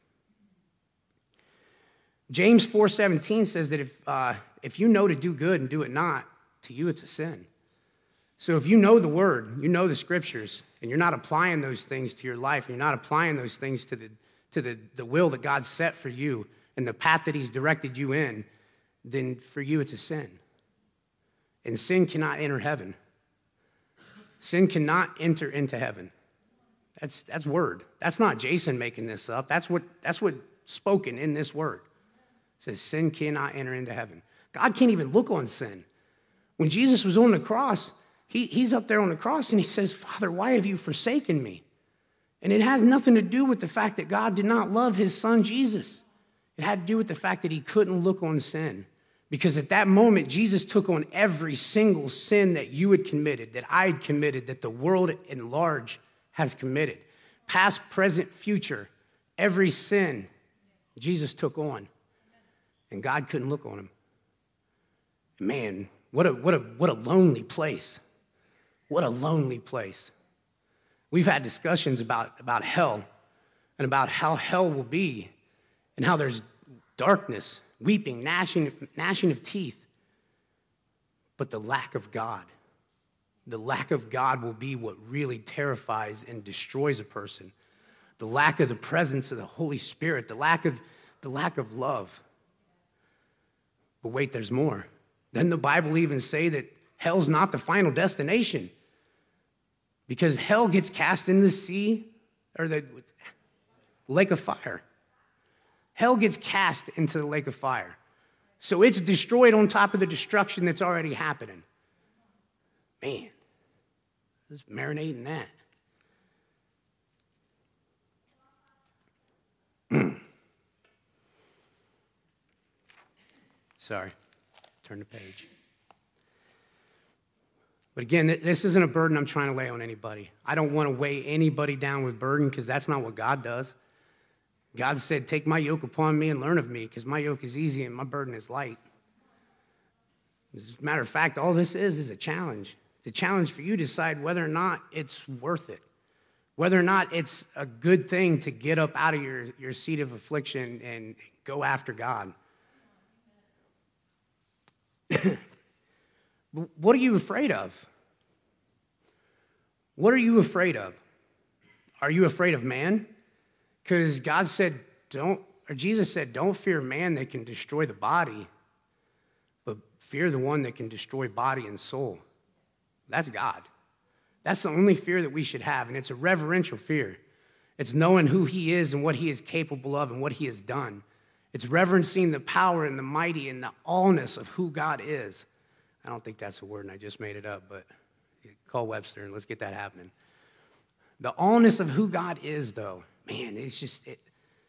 C: James four seventeen says that if, uh, if you know to do good and do it not, to you it's a sin. So if you know the word, you know the scriptures, and you're not applying those things to your life, and you're not applying those things to the, to the, the will that God set for you and the path that he's directed you in, then for you it's a sin. And sin cannot enter heaven. Sin cannot enter into heaven. That's, that's word. That's not Jason making this up. That's what, that's what's spoken in this word. It says sin cannot enter into heaven. God can't even look on sin. When Jesus was on the cross, he, he's up there on the cross and he says, Father, why have you forsaken me? And it has nothing to do with the fact that God did not love his son Jesus. It had to do with the fact that he couldn't look on sin. Because at that moment, Jesus took on every single sin that you had committed, that I had committed, that the world at large has committed. Past, present, future, every sin Jesus took on. And God couldn't look on him. Man, what a, what a, what a lonely place. What a lonely place. We've had discussions about, about hell and about how hell will be and how there's darkness, weeping, gnashing, gnashing of teeth. But the lack of God, the lack of God will be what really terrifies and destroys a person. The lack of the presence of the Holy Spirit, the lack of, the lack of love. But wait, there's more. Doesn't the Bible even say that hell's not the final destination? Because hell gets cast in the sea, or the lake of fire. Hell gets cast into the lake of fire. So it's destroyed on top of the destruction that's already happening. Man, let's marinate in that. Sorry, turn the page. But again, this isn't a burden I'm trying to lay on anybody. I don't want to weigh anybody down with burden because that's not what God does. God said, take my yoke upon me and learn of me because my yoke is easy and my burden is light. As a matter of fact, all this is is a challenge. It's a challenge for you to decide whether or not it's worth it, whether or not it's a good thing to get up out of your, your seat of affliction and go after God. What are you afraid of? What are you afraid of? Are you afraid of man? Because God said, don't, or Jesus said, don't fear man that can destroy the body, but fear the one that can destroy body and soul. That's God. That's the only fear that we should have, and it's a reverential fear. It's knowing who he is and what he is capable of and what he has done. It's reverencing the power and the mighty and the allness of who God is. I don't think that's a word, and I just made it up, but call Webster and let's get that happening. The allness of who God is, though, man, it's just, it,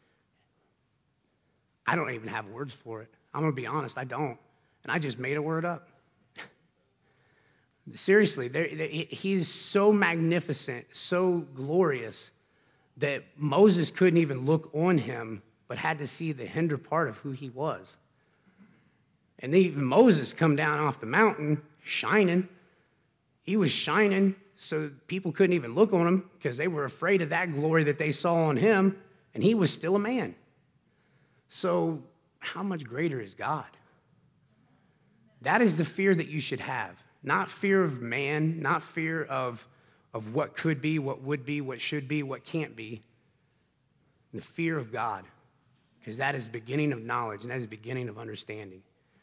C: I don't even have words for it. I'm going to be honest, I don't. And I just made a word up. Seriously, there, there, he's so magnificent, so glorious, that Moses couldn't even look on him, but had to see the hinder part of who he was. And even Moses come down off the mountain, shining. He was shining, so people couldn't even look on him because they were afraid of that glory that they saw on him, and he was still a man. So how much greater is God? That is the fear that you should have. Not fear of man, not fear of, of what could be, what would be, what should be, what can't be. The fear of God, because that is the beginning of knowledge, and that is the beginning of understanding.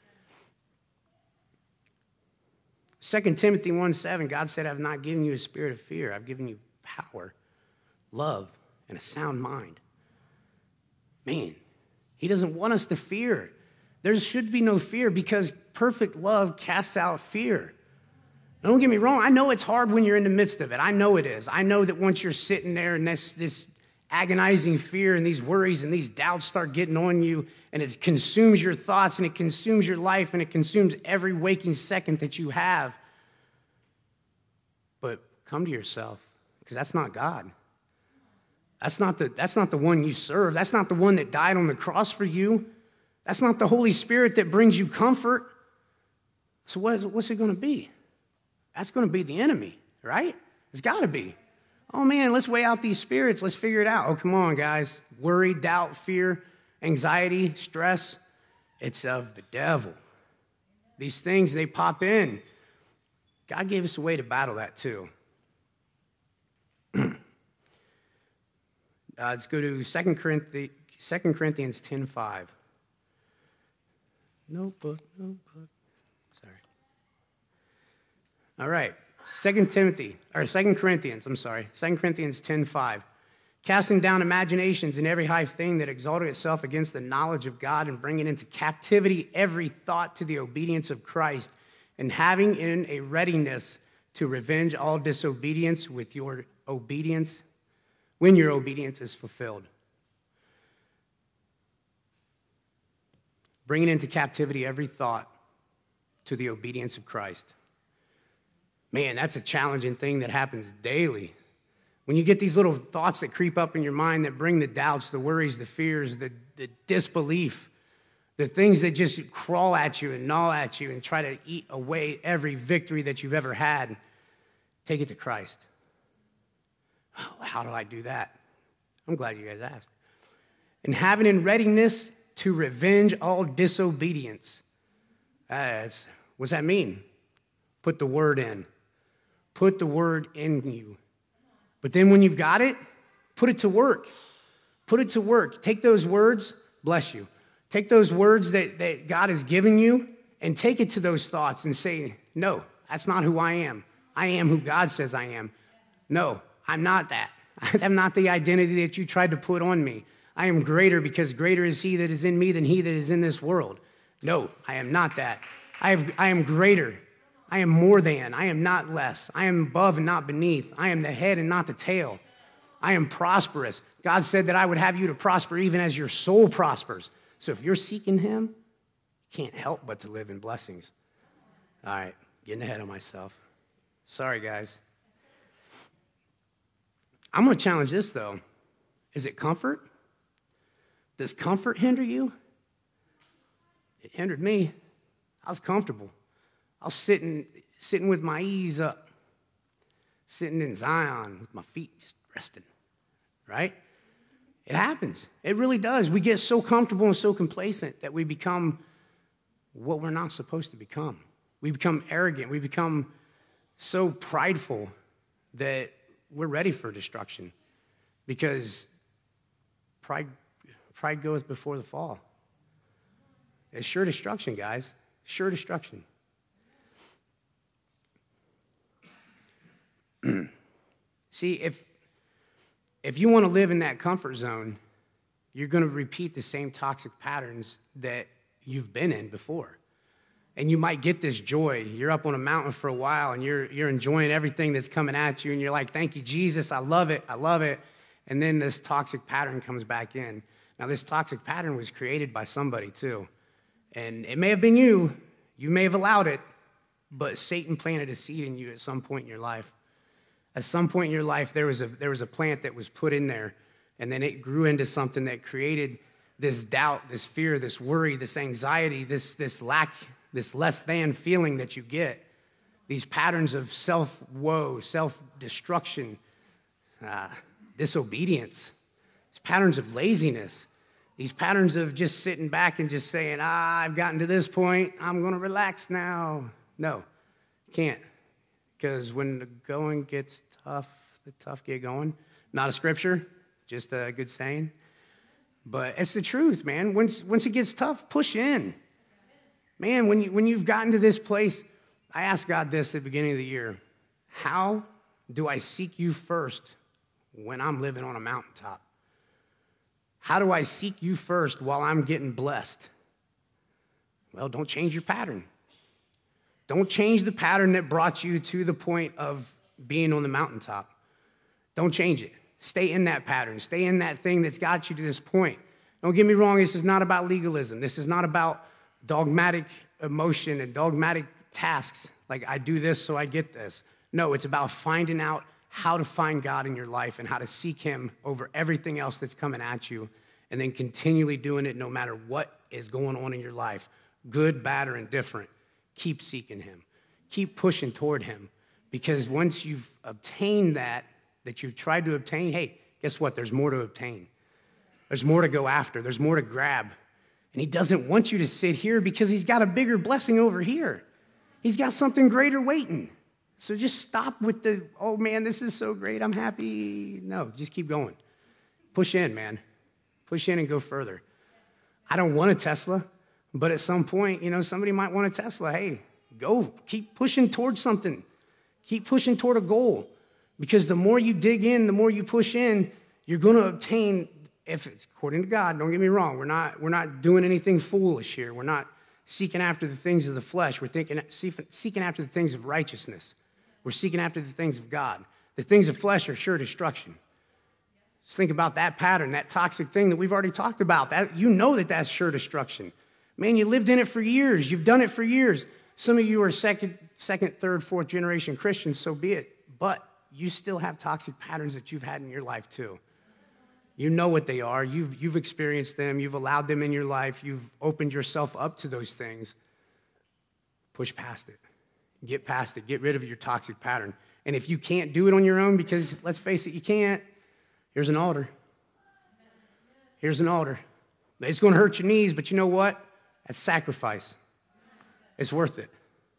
C: Second Timothy one seven, God said, I've not given you a spirit of fear. I've given you power, love, and a sound mind. Man, he doesn't want us to fear. There should be no fear because perfect love casts out fear. Don't get me wrong. I know it's hard when you're in the midst of it. I know it is. I know that once you're sitting there and this, this agonizing fear and these worries and these doubts start getting on you, and it consumes your thoughts and it consumes your life and it consumes every waking second that you have. But come to yourself, because that's not God. That's not the, that's not the one you serve. That's not the one that died on the cross for you. That's not the Holy Spirit that brings you comfort. So what is, what's it going to be? That's going to be the enemy, right? It's got to be. Oh, man, let's weigh out these spirits. Let's figure it out. Oh, come on, guys. Worry, doubt, fear, anxiety, stress. It's of the devil. These things, they pop in. God gave us a way to battle that, too. uh, let's go to Second Corinthians ten five. Notebook, notebook. Sorry. All right. Second Timothy, or Second Corinthians, I'm sorry. Second Corinthians ten five. Casting down imaginations and every high thing that exalted itself against the knowledge of God, and bringing into captivity every thought to the obedience of Christ, and having in a readiness to revenge all disobedience with your obedience, when your obedience is fulfilled. Bringing into captivity every thought to the obedience of Christ. Man, that's a challenging thing that happens daily. When you get these little thoughts that creep up in your mind that bring the doubts, the worries, the fears, the, the disbelief, the things that just crawl at you and gnaw at you and try to eat away every victory that you've ever had, take it to Christ. Oh, how do I do that? I'm glad you guys asked. And having in readiness to revenge all disobedience. That's, what's that mean? Put the word in. Put the word in you. But then when you've got it, put it to work. Put it to work. Take those words, bless you. Take those words that, that God has given you and take it to those thoughts and say, no, that's not who I am. I am who God says I am. No, I'm not that. I'm not the identity that you tried to put on me. I am greater because greater is he that is in me than he that is in this world. No, I am not that. I have, I am greater. I am more than. I am not less. I am above and not beneath. I am the head and not the tail. I am prosperous. God said that I would have you to prosper even as your soul prospers. So if you're seeking him, you can't help but to live in blessings. All right, getting ahead of myself. Sorry, guys. I'm going to challenge this, though. Is it comfort? Does comfort hinder you? It hindered me. I was comfortable. I was sitting, sitting with my ease up, sitting in Zion with my feet just resting, right? It happens. It really does. We get so comfortable and so complacent that we become what we're not supposed to become. We become arrogant. We become so prideful that we're ready for destruction because pride, pride goeth before the fall. It's sure destruction, guys. Sure destruction. See, if if you want to live in that comfort zone, you're going to repeat the same toxic patterns that you've been in before. And you might get this joy. You're up on a mountain for a while, and you're you're enjoying everything that's coming at you, and you're like, thank you, Jesus, I love it, I love it. And then this toxic pattern comes back in. Now, this toxic pattern was created by somebody, too. And it may have been you. You may have allowed it, but Satan planted a seed in you at some point in your life. At some point in your life, there was a there was a plant that was put in there, and then it grew into something that created this doubt, this fear, this worry, this anxiety, this, this lack, this less than feeling that you get, these patterns of self-woe, self-destruction, uh, disobedience, these patterns of laziness, these patterns of just sitting back and just saying, ah, I've gotten to this point, I'm going to relax now. No, you can't. Because when the going gets tough, the tough get going. Not a scripture, just a good saying. But it's the truth, man. Once once it gets tough, push in. Man, when, you, when you've gotten to this place, I asked God this at the beginning of the year. How do I seek you first when I'm living on a mountaintop? How do I seek you first while I'm getting blessed? Well, don't change your pattern. Don't change the pattern that brought you to the point of being on the mountaintop. Don't change it. Stay in that pattern. Stay in that thing that's got you to this point. Don't get me wrong, this is not about legalism. This is not about dogmatic emotion and dogmatic tasks, like I do this so I get this. No, it's about finding out how to find God in your life and how to seek him over everything else that's coming at you, and then continually doing it no matter what is going on in your life, good, bad, or indifferent. Keep seeking him. Keep pushing toward him. Because once you've obtained that, that you've tried to obtain, hey, guess what? There's more to obtain. There's more to go after. There's more to grab. And he doesn't want you to sit here because he's got a bigger blessing over here. He's got something greater waiting. So just stop with the, oh, man, this is so great. I'm happy. No, just keep going. Push in, man. Push in and go further. I don't want a Tesla. But at some point, you know, somebody might want a Tesla. Hey, go. Keep pushing towards something. Keep pushing toward a goal. Because the more you dig in, the more you push in, you're going to obtain, if it's according to God, don't get me wrong, we're not, we're not doing anything foolish here. We're not seeking after the things of the flesh. We're thinking, seeking after the things of righteousness. We're seeking after the things of God. The things of flesh are sure destruction. Just think about that pattern, that toxic thing that we've already talked about. That, you know that that's sure destruction. Man, you lived in it for years. You've done it for years. Some of you are second, second, third, fourth generation Christians, so be it. But you still have toxic patterns that you've had in your life too. You know what they are. You've, you've experienced them. You've allowed them in your life. You've opened yourself up to those things. Push past it. Get past it. Get rid of your toxic pattern. And if you can't do it on your own, because let's face it, you can't, here's an altar. Here's an altar. It's going to hurt your knees, but you know what? That's sacrifice. It's worth it.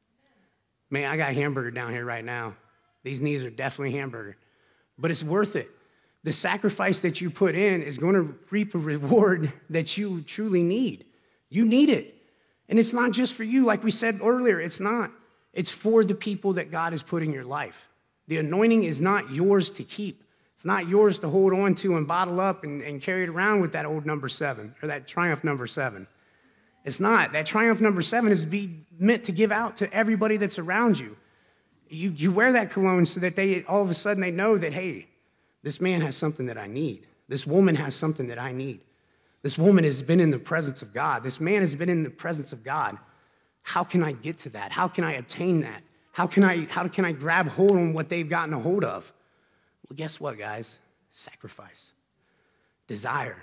C: Man, I got hamburger down here right now. These knees are definitely hamburger. But it's worth it. The sacrifice that you put in is going to reap a reward that you truly need. You need it. And it's not just for you, like we said earlier. It's not. It's for the people that God has put in your life. The anointing is not yours to keep. It's not yours to hold on to and bottle up and, and carry it around with that old number seven or that Triumph number seven. It's not. That Triumph number seven is be meant to give out to everybody that's around you. You, you wear that cologne so that they all of a sudden they know that, hey, this man has something that I need. This woman has something that I need. This woman has been in the presence of God. This man has been in the presence of God. How can I get to that? How can I obtain that? How can I, how can I grab hold on what they've gotten a hold of? Well, guess what, guys? Sacrifice. Desire.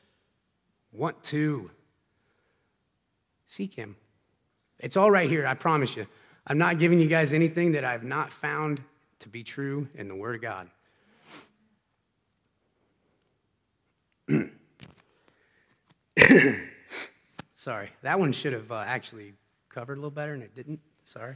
C: Want to. Seek him. It's all right here, I promise you. I'm not giving you guys anything that I've not found to be true in the Word of God. Sorry, that one should have uh, actually covered a little better, and it didn't. Sorry.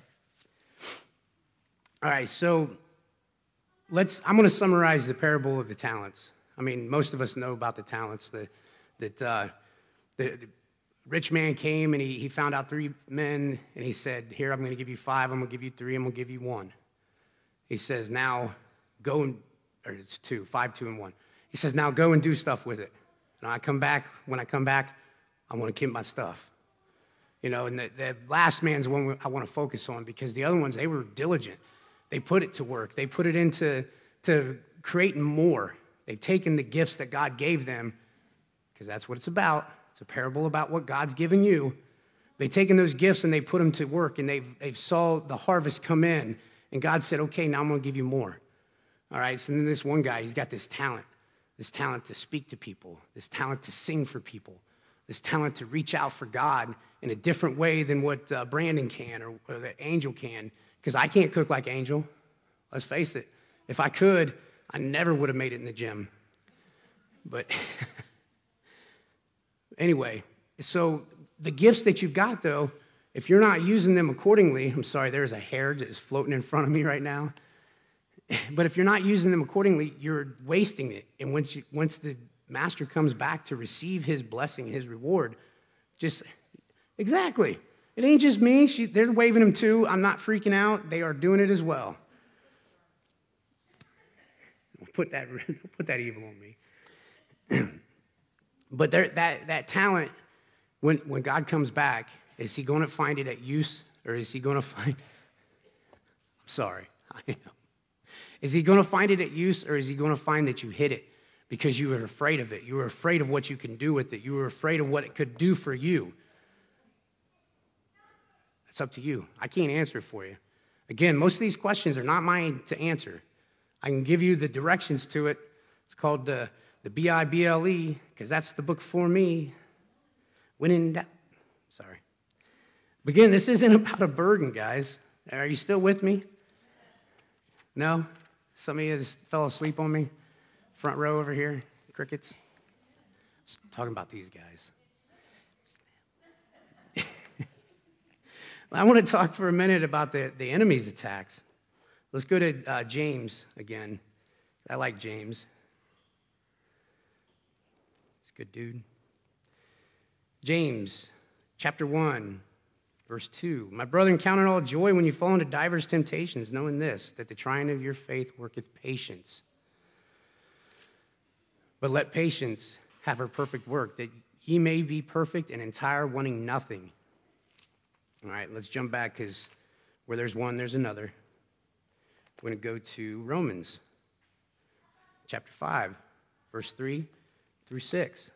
C: All right, so let's. I'm going to summarize the parable of the talents. I mean, most of us know about the talents. The, that uh, the, the rich man came and he, he found out three men, and he said, "Here, I'm going to give you five. I'm going to give you three. I'm going to give you one." He says, "Now go and," or it's two, five, two, and one. He says, "Now go and do stuff with it. And I come back. When I come back, I want to keep my stuff." You know, and the, the last man's one I want to focus on, because the other ones, they were diligent. They put it to work. They put it into to creating more. They've taken the gifts that God gave them, because that's what it's about. It's a parable about what God's given you. They've taken those gifts and they put them to work, and they've, they've saw the harvest come in. And God said, "Okay, now I'm going to give you more." All right, so then this one guy, he's got this talent, this talent to speak to people, this talent to sing for people, this talent to reach out for God in a different way than what uh, Brandon can or, or that Angel can, because I can't cook like Angel. Let's face it. If I could, I never would have made it in the gym. But anyway, so the gifts that you've got, though, if you're not using them accordingly, I'm sorry, there's a hair that is floating in front of me right now. But if you're not using them accordingly, you're wasting it. And once you, once the master comes back to receive his blessing, his reward, just, exactly. It ain't just me. She, they're waving them too. I'm not freaking out. They are doing it as well. Put that, put that evil on me. But there, that, that talent, when, when God comes back, is he going to find it at use, or is he going to find, I'm sorry, I am. Is he going to find it at use, or is he going to find that you hid it because you were afraid of it? You were afraid of what you can do with it. You were afraid of what it could do for you. It's up to you. I can't answer it for you. Again, most of these questions are not mine to answer. I can give you the directions to it. It's called the, the B I B L E, because that's the book for me. When in doubt. Sorry. But again, this isn't about a burden, guys. Are you still with me? No? Some of you just fell asleep on me. Front row over here, crickets. Just talking about these guys. I want to talk for a minute about the, the enemy's attacks. Let's go to uh, James again. I like James. He's a good dude. James chapter one, verse two. "My brethren, count it all joy when you fall into divers temptations, knowing this, that the trying of your faith worketh patience. But let patience have her perfect work, that ye may be perfect and entire, wanting nothing." All right, let's jump back, because where there's one, there's another. We're going to go to Romans chapter five, verse three through six.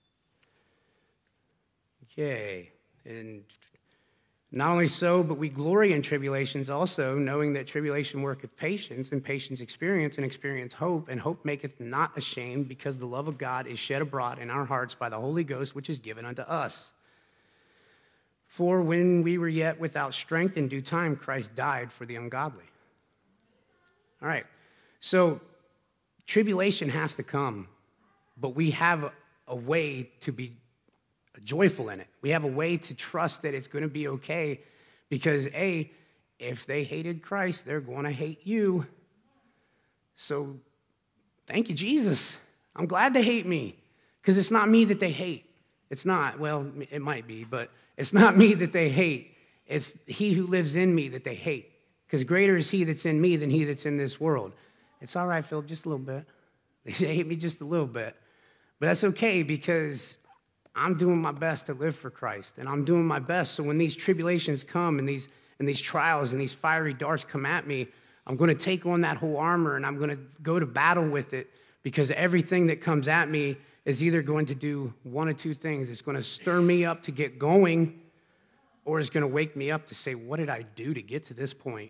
C: Okay, and not only so, but we glory in tribulations also, knowing that tribulation worketh patience, and patience experience, and experience hope, and hope maketh not ashamed, because the love of God is shed abroad in our hearts by the Holy Ghost, which is given unto us. For when we were yet without strength, in due time Christ died for the ungodly. All right, so tribulation has to come, but we have a, a way to be joyful in it. We have a way to trust that it's going to be okay, because A, if they hated Christ, they're going to hate you. So thank you, Jesus. I'm glad they hate me, because it's not me that they hate. It's not, well, it might be, but it's not me that they hate. It's he who lives in me that they hate, because greater is he that's in me than he that's in this world. It's all right, Phil, just a little bit. They hate me just a little bit. But that's okay, because I'm doing my best to live for Christ, and I'm doing my best. So when these tribulations come and these and these trials and these fiery darts come at me, I'm going to take on that whole armor, and I'm going to go to battle with it, because everything that comes at me is either going to do one of two things. It's going to stir me up to get going, or it's going to wake me up to say, what did I do to get to this point?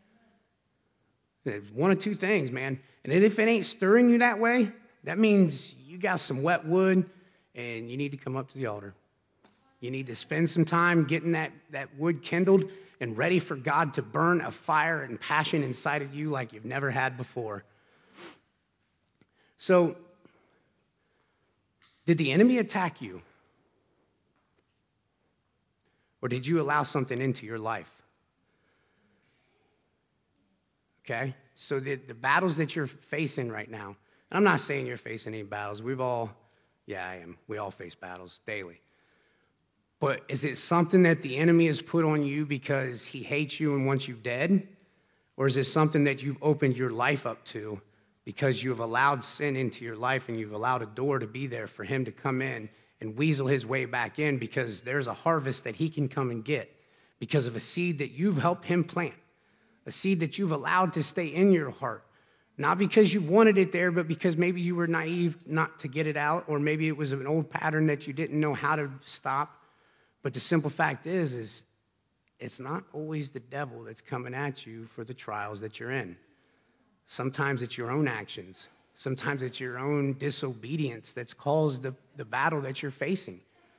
C: One of two things, man. And if it ain't stirring you that way, that means you got some wet wood, and you need to come up to the altar. You need to spend some time getting that, that wood kindled and ready for God to burn a fire and passion inside of you like you've never had before. So, did the enemy attack you? Or did you allow something into your life? Okay? So the, the battles that you're facing right now, and I'm not saying you're facing any battles. We've all, yeah, I am. We all face battles daily. But is it something that the enemy has put on you because he hates you and wants you dead? Or is it something that you've opened your life up to because you have allowed sin into your life and you've allowed a door to be there for him to come in and weasel his way back in because there's a harvest that he can come and get because of a seed that you've helped him plant, a seed that you've allowed to stay in your heart, not because you wanted it there, but because maybe you were naive not to get it out, or maybe it was an old pattern that you didn't know how to stop. But the simple fact is, is it's not always the devil that's coming at you for the trials that you're in. Sometimes it's your own actions. Sometimes it's your own disobedience that's caused the, the battle that you're facing.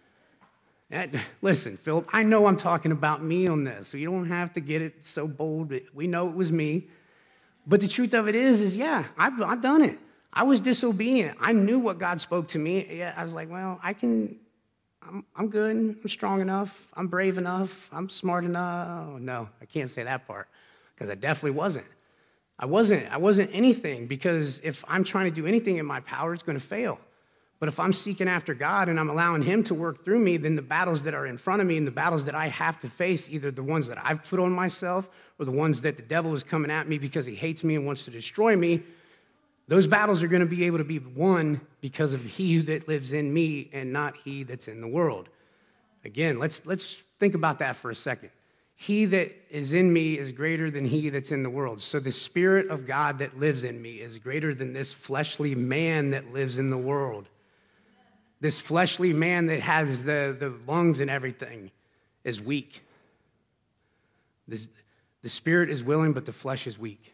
C: And listen, Philip, I know I'm talking about me on this, so you don't have to get it so bold. We know it was me. But the truth of it is, is yeah, I've, I've done it. I was disobedient. I knew what God spoke to me. Yeah, I was like, well, I can, I'm, I'm good. I'm strong enough. I'm brave enough. I'm smart enough. Oh, no, I can't say that part because I definitely wasn't. I wasn't. I wasn't anything because if I'm trying to do anything in my power, it's going to fail. But if I'm seeking after God and I'm allowing him to work through me, then the battles that are in front of me and the battles that I have to face, either the ones that I've put on myself or the ones that the devil is coming at me because he hates me and wants to destroy me, those battles are going to be able to be won because of he that lives in me and not he that's in the world. Again, let's let's think about that for a second. He that is in me is greater than he that's in the world. So the Spirit of God that lives in me is greater than this fleshly man that lives in the world. This fleshly man that has the, the lungs and everything is weak. This, the Spirit is willing, but the flesh is weak.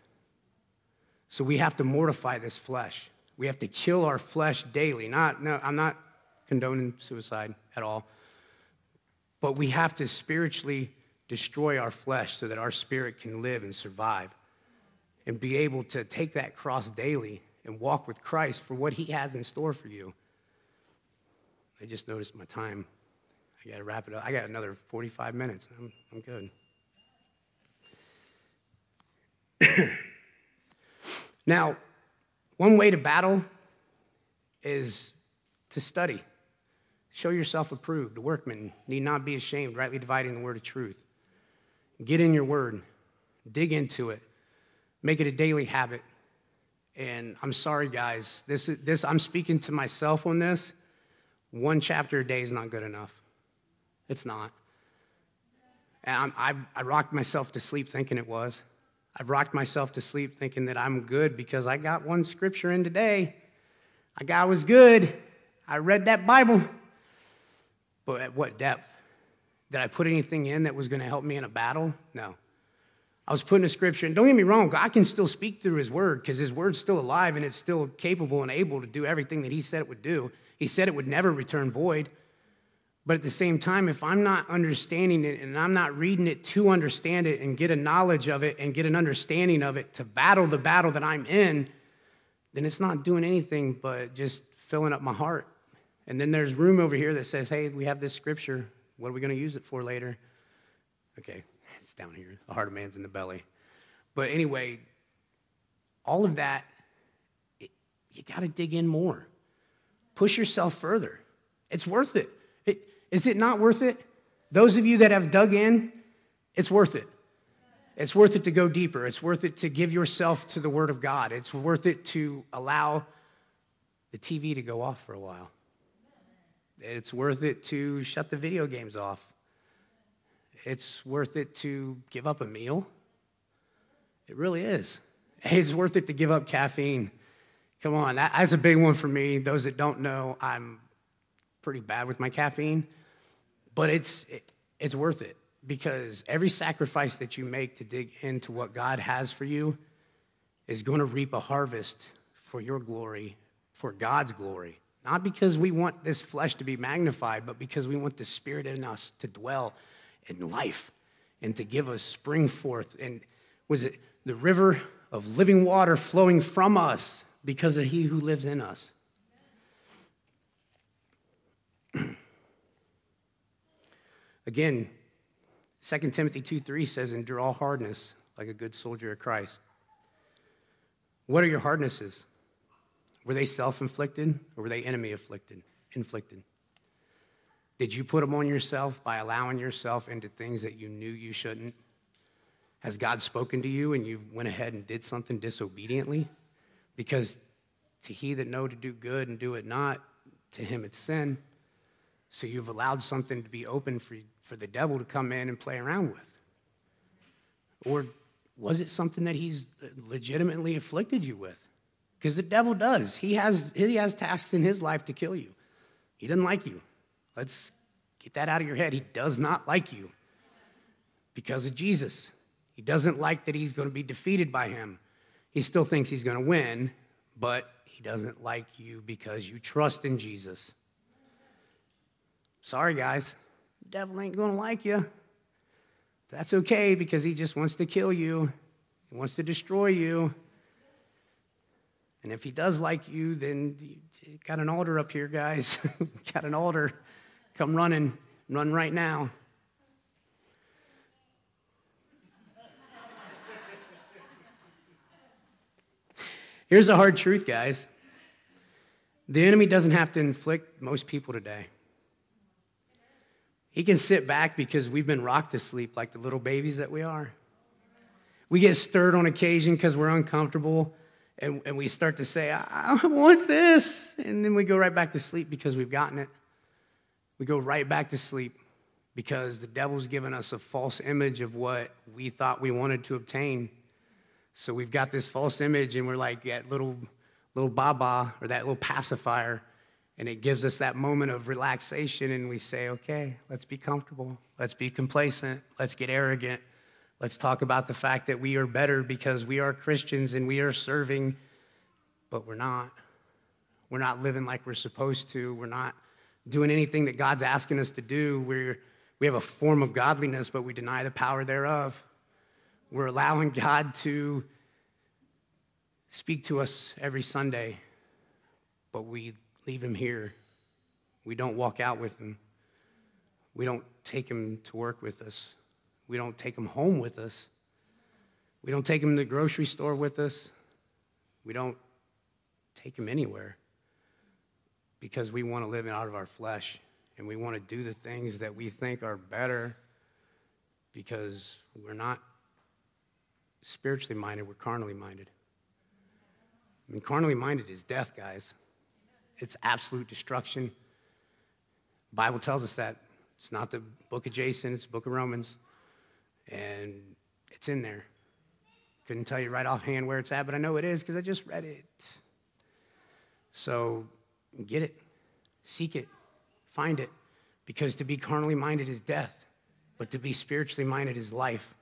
C: So we have to mortify this flesh. We have to kill our flesh daily. Not, no, I'm not condoning suicide at all. But we have to spiritually destroy our flesh so that our spirit can live and survive and be able to take that cross daily and walk with Christ for what he has in store for you. I just noticed my time. I got to wrap it up. I got another forty-five minutes. I'm, I'm good. Now, one way to battle is to study. Show yourself approved. The workman need not be ashamed, rightly dividing the word of truth. Get in your word. Dig into it. Make it a daily habit. And I'm sorry, guys. This is this. I'm speaking to myself on this. One chapter a day is not good enough. It's not. And I'm, I, I rocked myself to sleep thinking it was. I've rocked myself to sleep thinking that I'm good because I got one scripture in today. I got I was good. I read that Bible. But at what depth? Did I put anything in that was going to help me in a battle? No. I was putting a scripture, and don't get me wrong, God can still speak through his word because his word's still alive and it's still capable and able to do everything that he said it would do. He said it would never return void. But at the same time, if I'm not understanding it and I'm not reading it to understand it and get a knowledge of it and get an understanding of it to battle the battle that I'm in, then it's not doing anything but just filling up my heart. And then there's room over here that says, hey, we have this scripture. What are we going to use it for later? Okay, it's down here. The heart of man's in the belly. But anyway, all of that, it, you got to dig in more. Push yourself further. It's worth it. it. Is it not worth it? Those of you that have dug in, it's worth it. It's worth it to go deeper. It's worth it to give yourself to the Word of God. It's worth it to allow the T V to go off for a while. It's worth it to shut the video games off. It's worth it to give up a meal. It really is. It's worth it to give up caffeine. Come on, that, that's a big one for me. Those that don't know, I'm pretty bad with my caffeine. But it's it, it's worth it because every sacrifice that you make to dig into what God has for you is going to reap a harvest for your glory, for God's glory. Not because we want this flesh to be magnified, but because we want the Spirit in us to dwell in life and to give us spring forth. And was it the river of living water flowing from us because of he who lives in us? Again, Second Timothy two three says, endure all hardness like a good soldier of Christ. What are your hardnesses? Were they self-inflicted or were they enemy-afflicted? Inflicted? Did you put them on yourself by allowing yourself into things that you knew you shouldn't? Has God spoken to you and you went ahead and did something disobediently? Because to he that know to do good and do it not, to him it's sin. So you've allowed something to be open for, for the devil to come in and play around with. Or was it something that he's legitimately afflicted you with? Because the devil does. He has, he has tasks in his life to kill you. He doesn't like you. Let's get that out of your head. He does not like you because of Jesus. He doesn't like that he's going to be defeated by him. He still thinks he's going to win, but he doesn't like you because you trust in Jesus. Sorry, guys. The devil ain't going to like you. That's okay because he just wants to kill you. He wants to destroy you. And if he does like you, then you got an altar up here, guys. Got an altar. Come running. Run right now. Here's the hard truth, guys. The enemy doesn't have to inflict most people today. He can sit back because we've been rocked to sleep like the little babies that we are. We get stirred on occasion because we're uncomfortable. And, and we start to say, I, I want this. And then we go right back to sleep because we've gotten it. We go right back to sleep because the devil's given us a false image of what we thought we wanted to obtain. So we've got this false image and we're like that little, little baba or that little pacifier. And it gives us that moment of relaxation and we say, okay, let's be comfortable. Let's be complacent. Let's get arrogant. Let's talk about the fact that we are better because we are Christians and we are serving, but we're not. We're not living like we're supposed to. We're not doing anything that God's asking us to do. We're, we have a form of godliness, but we deny the power thereof. We're allowing God to speak to us every Sunday, but we leave him here. We don't walk out with him. We don't take him to work with us. We don't take him home with us. We don't take him to the grocery store with us. We don't take him anywhere because we want to live out of our flesh and we want to do the things that we think are better because we're not spiritually minded, we're carnally minded. I mean, carnally minded is death, guys. It's absolute destruction. The Bible tells us that. It's not the book of Jason, it's the book of Romans. And it's in there. Couldn't tell you right offhand where it's at, but I know it is because I just read it. So get it, seek it, find it. Because to be carnally minded is death, but to be spiritually minded is life.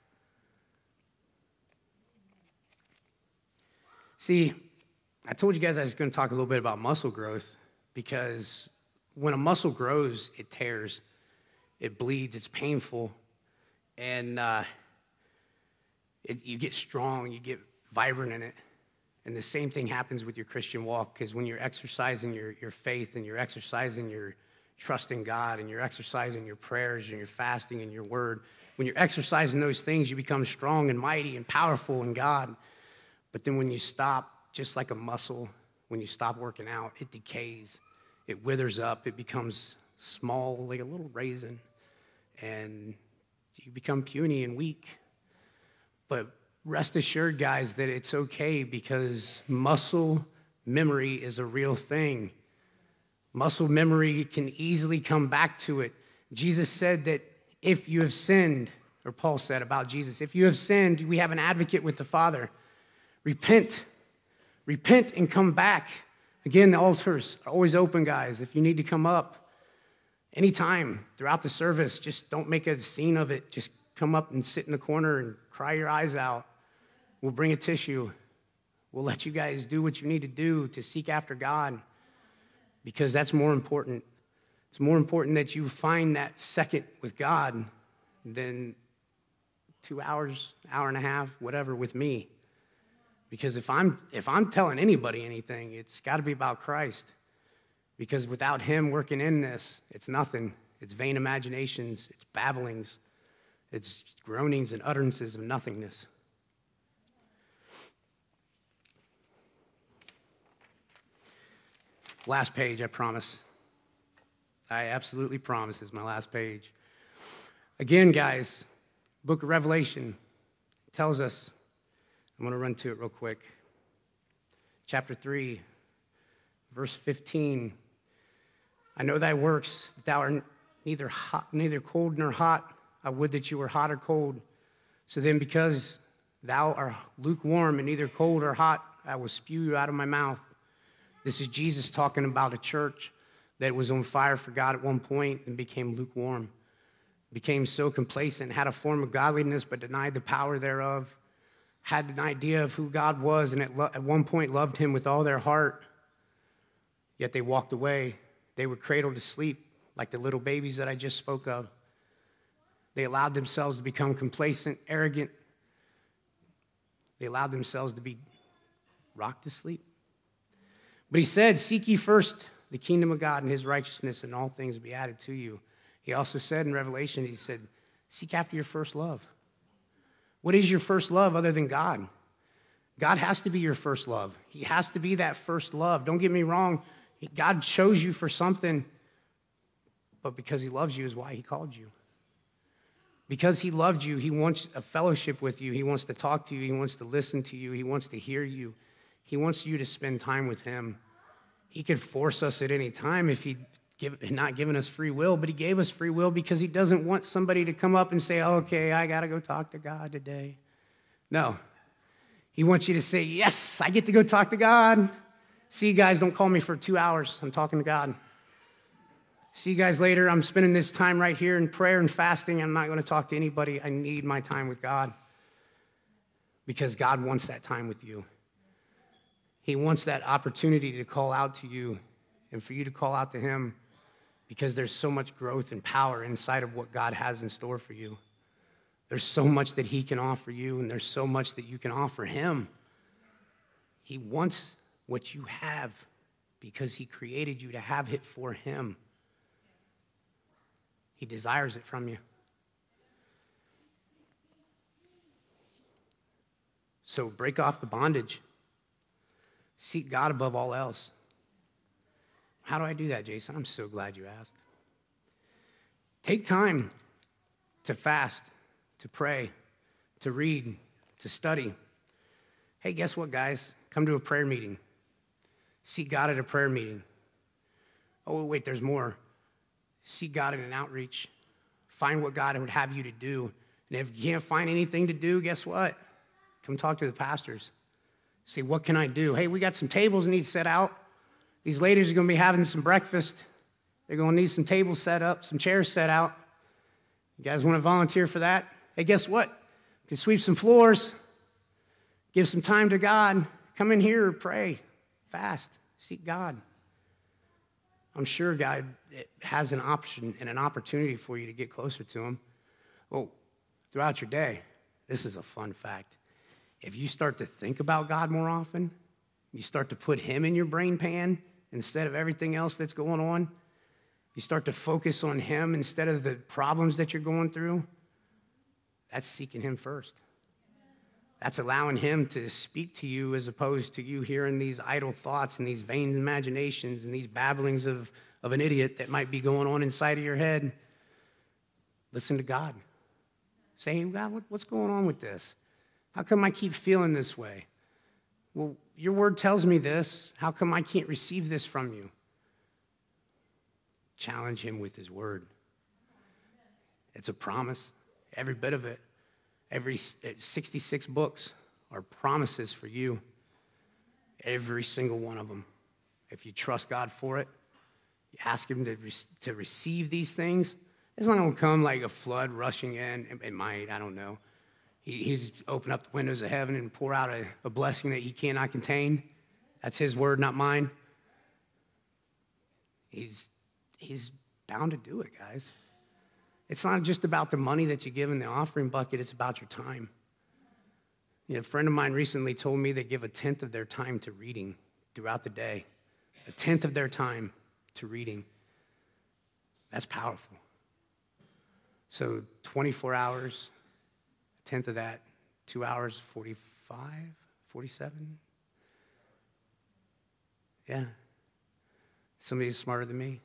C: See, I told you guys I was going to talk a little bit about muscle growth because when a muscle grows, it tears, it bleeds, it's painful. And uh, it, you get strong, you get vibrant in it. And the same thing happens with your Christian walk because when you're exercising your, your faith and you're exercising your trust in God and you're exercising your prayers and your fasting and your word, when you're exercising those things, you become strong and mighty and powerful in God. But then when you stop, just like a muscle, when you stop working out, it decays, it withers up, it becomes small like a little raisin. And you become puny and weak. But rest assured, guys, that it's okay because muscle memory is a real thing. Muscle memory can easily come back to it. Jesus said that if you have sinned, or Paul said about Jesus, if you have sinned, we have an advocate with the Father. Repent. Repent and come back. Again, the altars are always open, guys. If you need to come up, anytime throughout the service, just don't make a scene of it. Just come up and sit in the corner and cry your eyes out. We'll bring a tissue. We'll let you guys do what you need to do to seek after God. because that's more important. It's more important that you find that second with God than two hours, hour and a half, whatever, with me. Because if I'm if I'm telling anybody anything, it's got to be about Christ. Because without him working in this, it's nothing. It's vain imaginations, it's babblings, it's groanings and utterances of nothingness. Last page, I promise. I absolutely promise is my last page. Again, guys, book of Revelation tells us, I'm going to run to it real quick. Chapter three, verse fifteen. I know thy works, that thou art neither hot, neither cold nor hot. I would that you were hot or cold. So then, because thou art lukewarm and neither cold or hot, I will spew you out of my mouth. This is Jesus talking about a church that was on fire for God at one point and became lukewarm, became so complacent, had a form of godliness but denied the power thereof, had an idea of who God was, and at, lo- at one point loved him with all their heart, yet they walked away. They were cradled to sleep like the little babies that I just spoke of. They allowed themselves to become complacent, arrogant. They allowed themselves to be rocked to sleep. But he said, seek ye first the kingdom of God and his righteousness, and all things will be added to you. He also said in Revelation, he said, seek after your first love. What is your first love other than God? God has to be your first love. He has to be that first love. Don't get me wrong. God chose you for something, but because he loves you is why he called you. Because he loved you, he wants a fellowship with you. He wants to talk to you. He wants to listen to you. He wants to hear you. He wants you to spend time with him. He could force us at any time if he give, not given us free will, but he gave us free will because he doesn't want somebody to come up and say, okay, I got to go talk to God today. No. He wants you to say, yes, I get to go talk to God. See you guys, don't call me for two hours. I'm talking to God. See you guys later. I'm spending this time right here in prayer and fasting. I'm not going to talk to anybody. I need my time with God because God wants that time with you. He wants that opportunity to call out to you and for you to call out to him because there's so much growth and power inside of what God has in store for you. There's so much that he can offer you, and there's so much that you can offer him. He wants what you have because he created you to have it for him. He desires it from you. So break off the bondage. Seek God above all else. How do I do that, Jason? I'm so glad you asked. Take time to fast, to pray, to read, to study. Hey, guess what, guys? Come to a prayer meeting. Seek God at a prayer meeting. Oh, wait, there's more. Seek God in an outreach. Find what God would have you to do. And if you can't find anything to do, guess what? Come talk to the pastors. Say, what can I do? Hey, we got some tables need set out. These ladies are going to be having some breakfast. They're going to need some tables set up, some chairs set out. You guys want to volunteer for that? Hey, guess what? You can sweep some floors, give some time to God. Come in here, pray, fast, seek God. I'm sure God has an option and an opportunity for you to get closer to him. Well, throughout your day, this is a fun fact. If you start to think about God more often, you start to put him in your brain pan instead of everything else that's going on, you start to focus on him instead of the problems that you're going through, that's seeking him first. That's allowing him to speak to you as opposed to you hearing these idle thoughts and these vain imaginations and these babblings of, of an idiot that might be going on inside of your head. Listen to God. Say, hey, God, what, what's going on with this? How come I keep feeling this way? Well, your word tells me this. How come I can't receive this from you? Challenge him with his word. It's a promise, every bit of it. Every sixty-six books are promises for you. Every single one of them. If you trust God for it, you ask him to, re- to receive these things, it's not going to come like a flood rushing in. It, it might, I don't know. He, he's open up the windows of heaven and pour out a, a blessing that he cannot contain. That's his word, not mine. he's, he's bound to do it, guys. It's not just about the money that you give in the offering bucket, it's about your time. You know, a friend of mine recently told me they give a tenth of their time to reading throughout the day. A tenth of their time to reading. That's powerful. So twenty-four hours, a tenth of that, two hours, forty-five, forty-seven. Yeah. Somebody's smarter than me.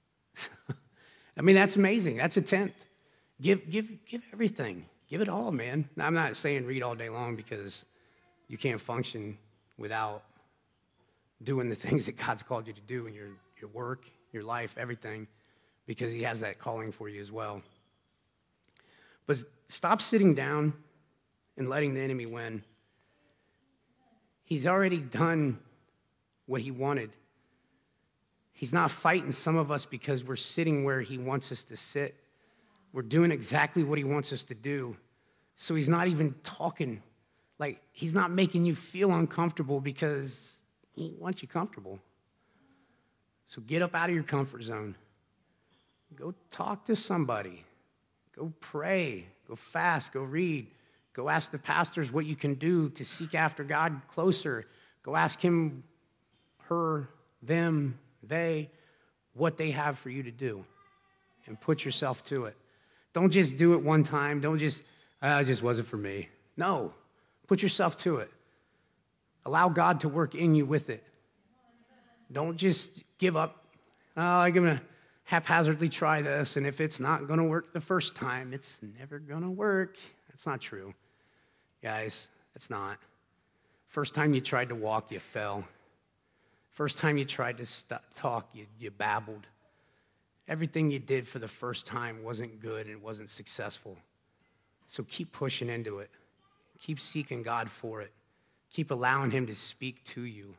C: I mean, that's amazing. That's a tenth. Give, give, give everything. Give it all, man. Now, I'm not saying read all day long because you can't function without doing the things that God's called you to do in your, your work, your life, everything, because he has that calling for you as well. But stop sitting down and letting the enemy win. He's already done what he wanted. He's not fighting some of us because we're sitting where he wants us to sit. We're doing exactly what he wants us to do. So he's not even talking. Like, he's not making you feel uncomfortable because he wants you comfortable. So get up out of your comfort zone. Go talk to somebody. Go pray. Go fast. Go read. Go ask the pastors what you can do to seek after God closer. Go ask him, her, them, they, what they have for you to do. And put yourself to it. Don't just do it one time. Don't just, oh, it just wasn't for me. No. Put yourself to it. Allow God to work in you with it. Don't just give up. Oh, I'm going to haphazardly try this, and if it's not going to work the first time, it's never going to work. That's not true. Guys, it's not. First time you tried to walk, you fell. First time you tried to st- talk, you, you babbled. Everything you did for the first time wasn't good and it wasn't successful. So keep pushing into it. Keep seeking God for it. Keep allowing him to speak to you.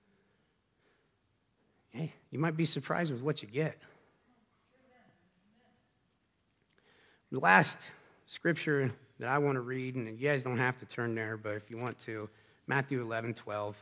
C: Hey, you might be surprised with what you get. The last scripture that I want to read, and you guys don't have to turn there, but if you want to, Matthew eleven twelve.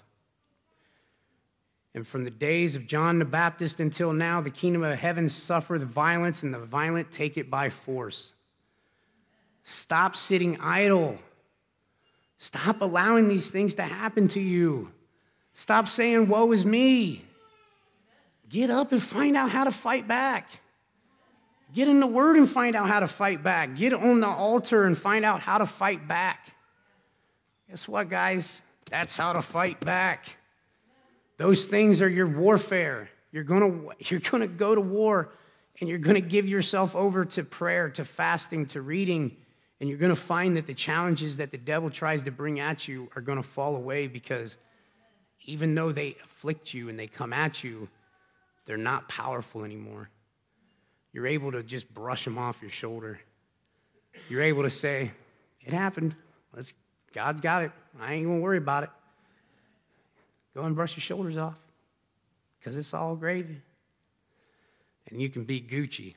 C: And from the days of John the Baptist until now, the kingdom of heaven suffereth violence, and the violent take it by force. Stop sitting idle. Stop allowing these things to happen to you. Stop saying, woe is me. Get up and find out how to fight back. Get in the Word and find out how to fight back. Get on the altar and find out how to fight back. Guess what, guys? That's how to fight back. Those things are your warfare. You're gonna, you're gonna go to war, and you're gonna give yourself over to prayer, to fasting, to reading, and you're gonna find that the challenges that the devil tries to bring at you are gonna fall away, because even though they afflict you and they come at you, they're not powerful anymore. You're able to just brush them off your shoulder. You're able to say, it happened. Let's, God's got it. I ain't gonna worry about it. Go and brush your shoulders off, because it's all gravy. And you can be Gucci.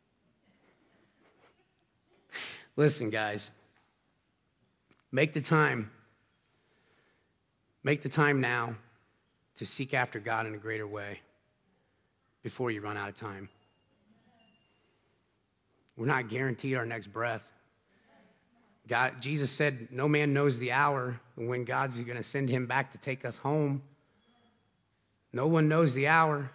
C: Listen, guys, make the time. Make the time now to seek after God in a greater way before you run out of time. We're not guaranteed our next breath. God, Jesus said, no man knows the hour when God's going to send him back to take us home. No one knows the hour.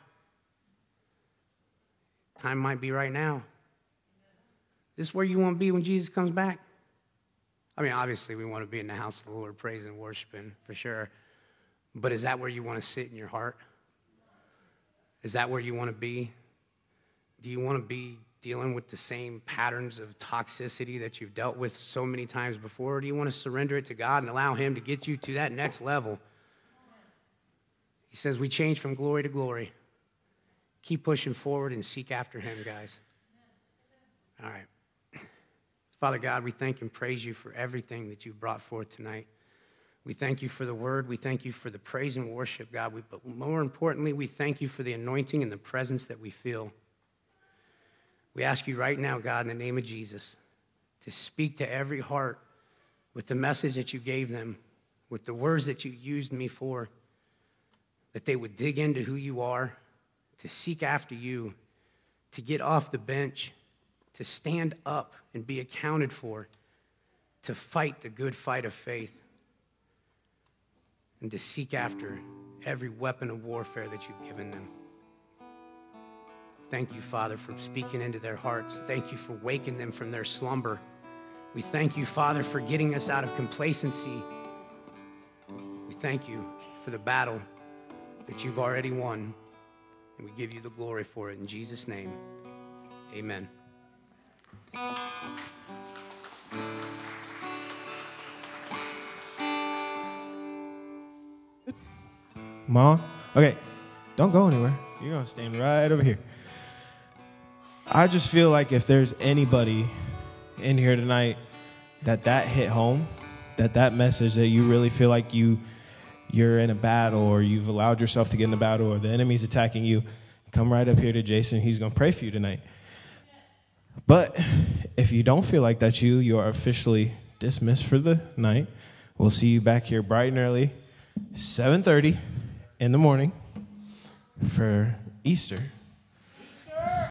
C: Time might be right now. This is where you want to be when Jesus comes back? I mean, obviously, we want to be in the house of the Lord, praising and worshiping, for sure. But is that where you want to sit in your heart? Is that where you want to be? Do you want to be dealing with the same patterns of toxicity that you've dealt with so many times before? Or do you want to surrender it to God and allow him to get you to that next level? He says we change from glory to glory. Keep pushing forward and seek after him, guys. All right. Father God, we thank and praise you for everything that you've brought forth tonight. We thank you for the word. We thank you for the praise and worship, God. We, but more importantly, we thank you for the anointing and the presence that we feel. We ask you right now, God, in the name of Jesus, to speak to every heart with the message that you gave them, with the words that you used me for, that they would dig into who you are, to seek after you, to get off the bench, to stand up and be accounted for, to fight the good fight of faith, and to seek after every weapon of warfare that you've given them. Thank you, Father, for speaking into their hearts. Thank you for waking them from their slumber. We thank you, Father, for getting us out of complacency. We thank you for the battle that you've already won, and we give you the glory for it in Jesus' name. Amen.
A: Mom? Okay, don't go anywhere. You're going to stand right over here. I just feel like if there's anybody in here tonight that that hit home, that that message that you really feel like you, you're in a battle or you've allowed yourself to get in a battle or the enemy's attacking you, come right up here to Jason. He's going to pray for you tonight. But if you don't feel like that's you, you are officially dismissed for the night. We'll see you back here bright and early, seven thirty in the morning for Easter.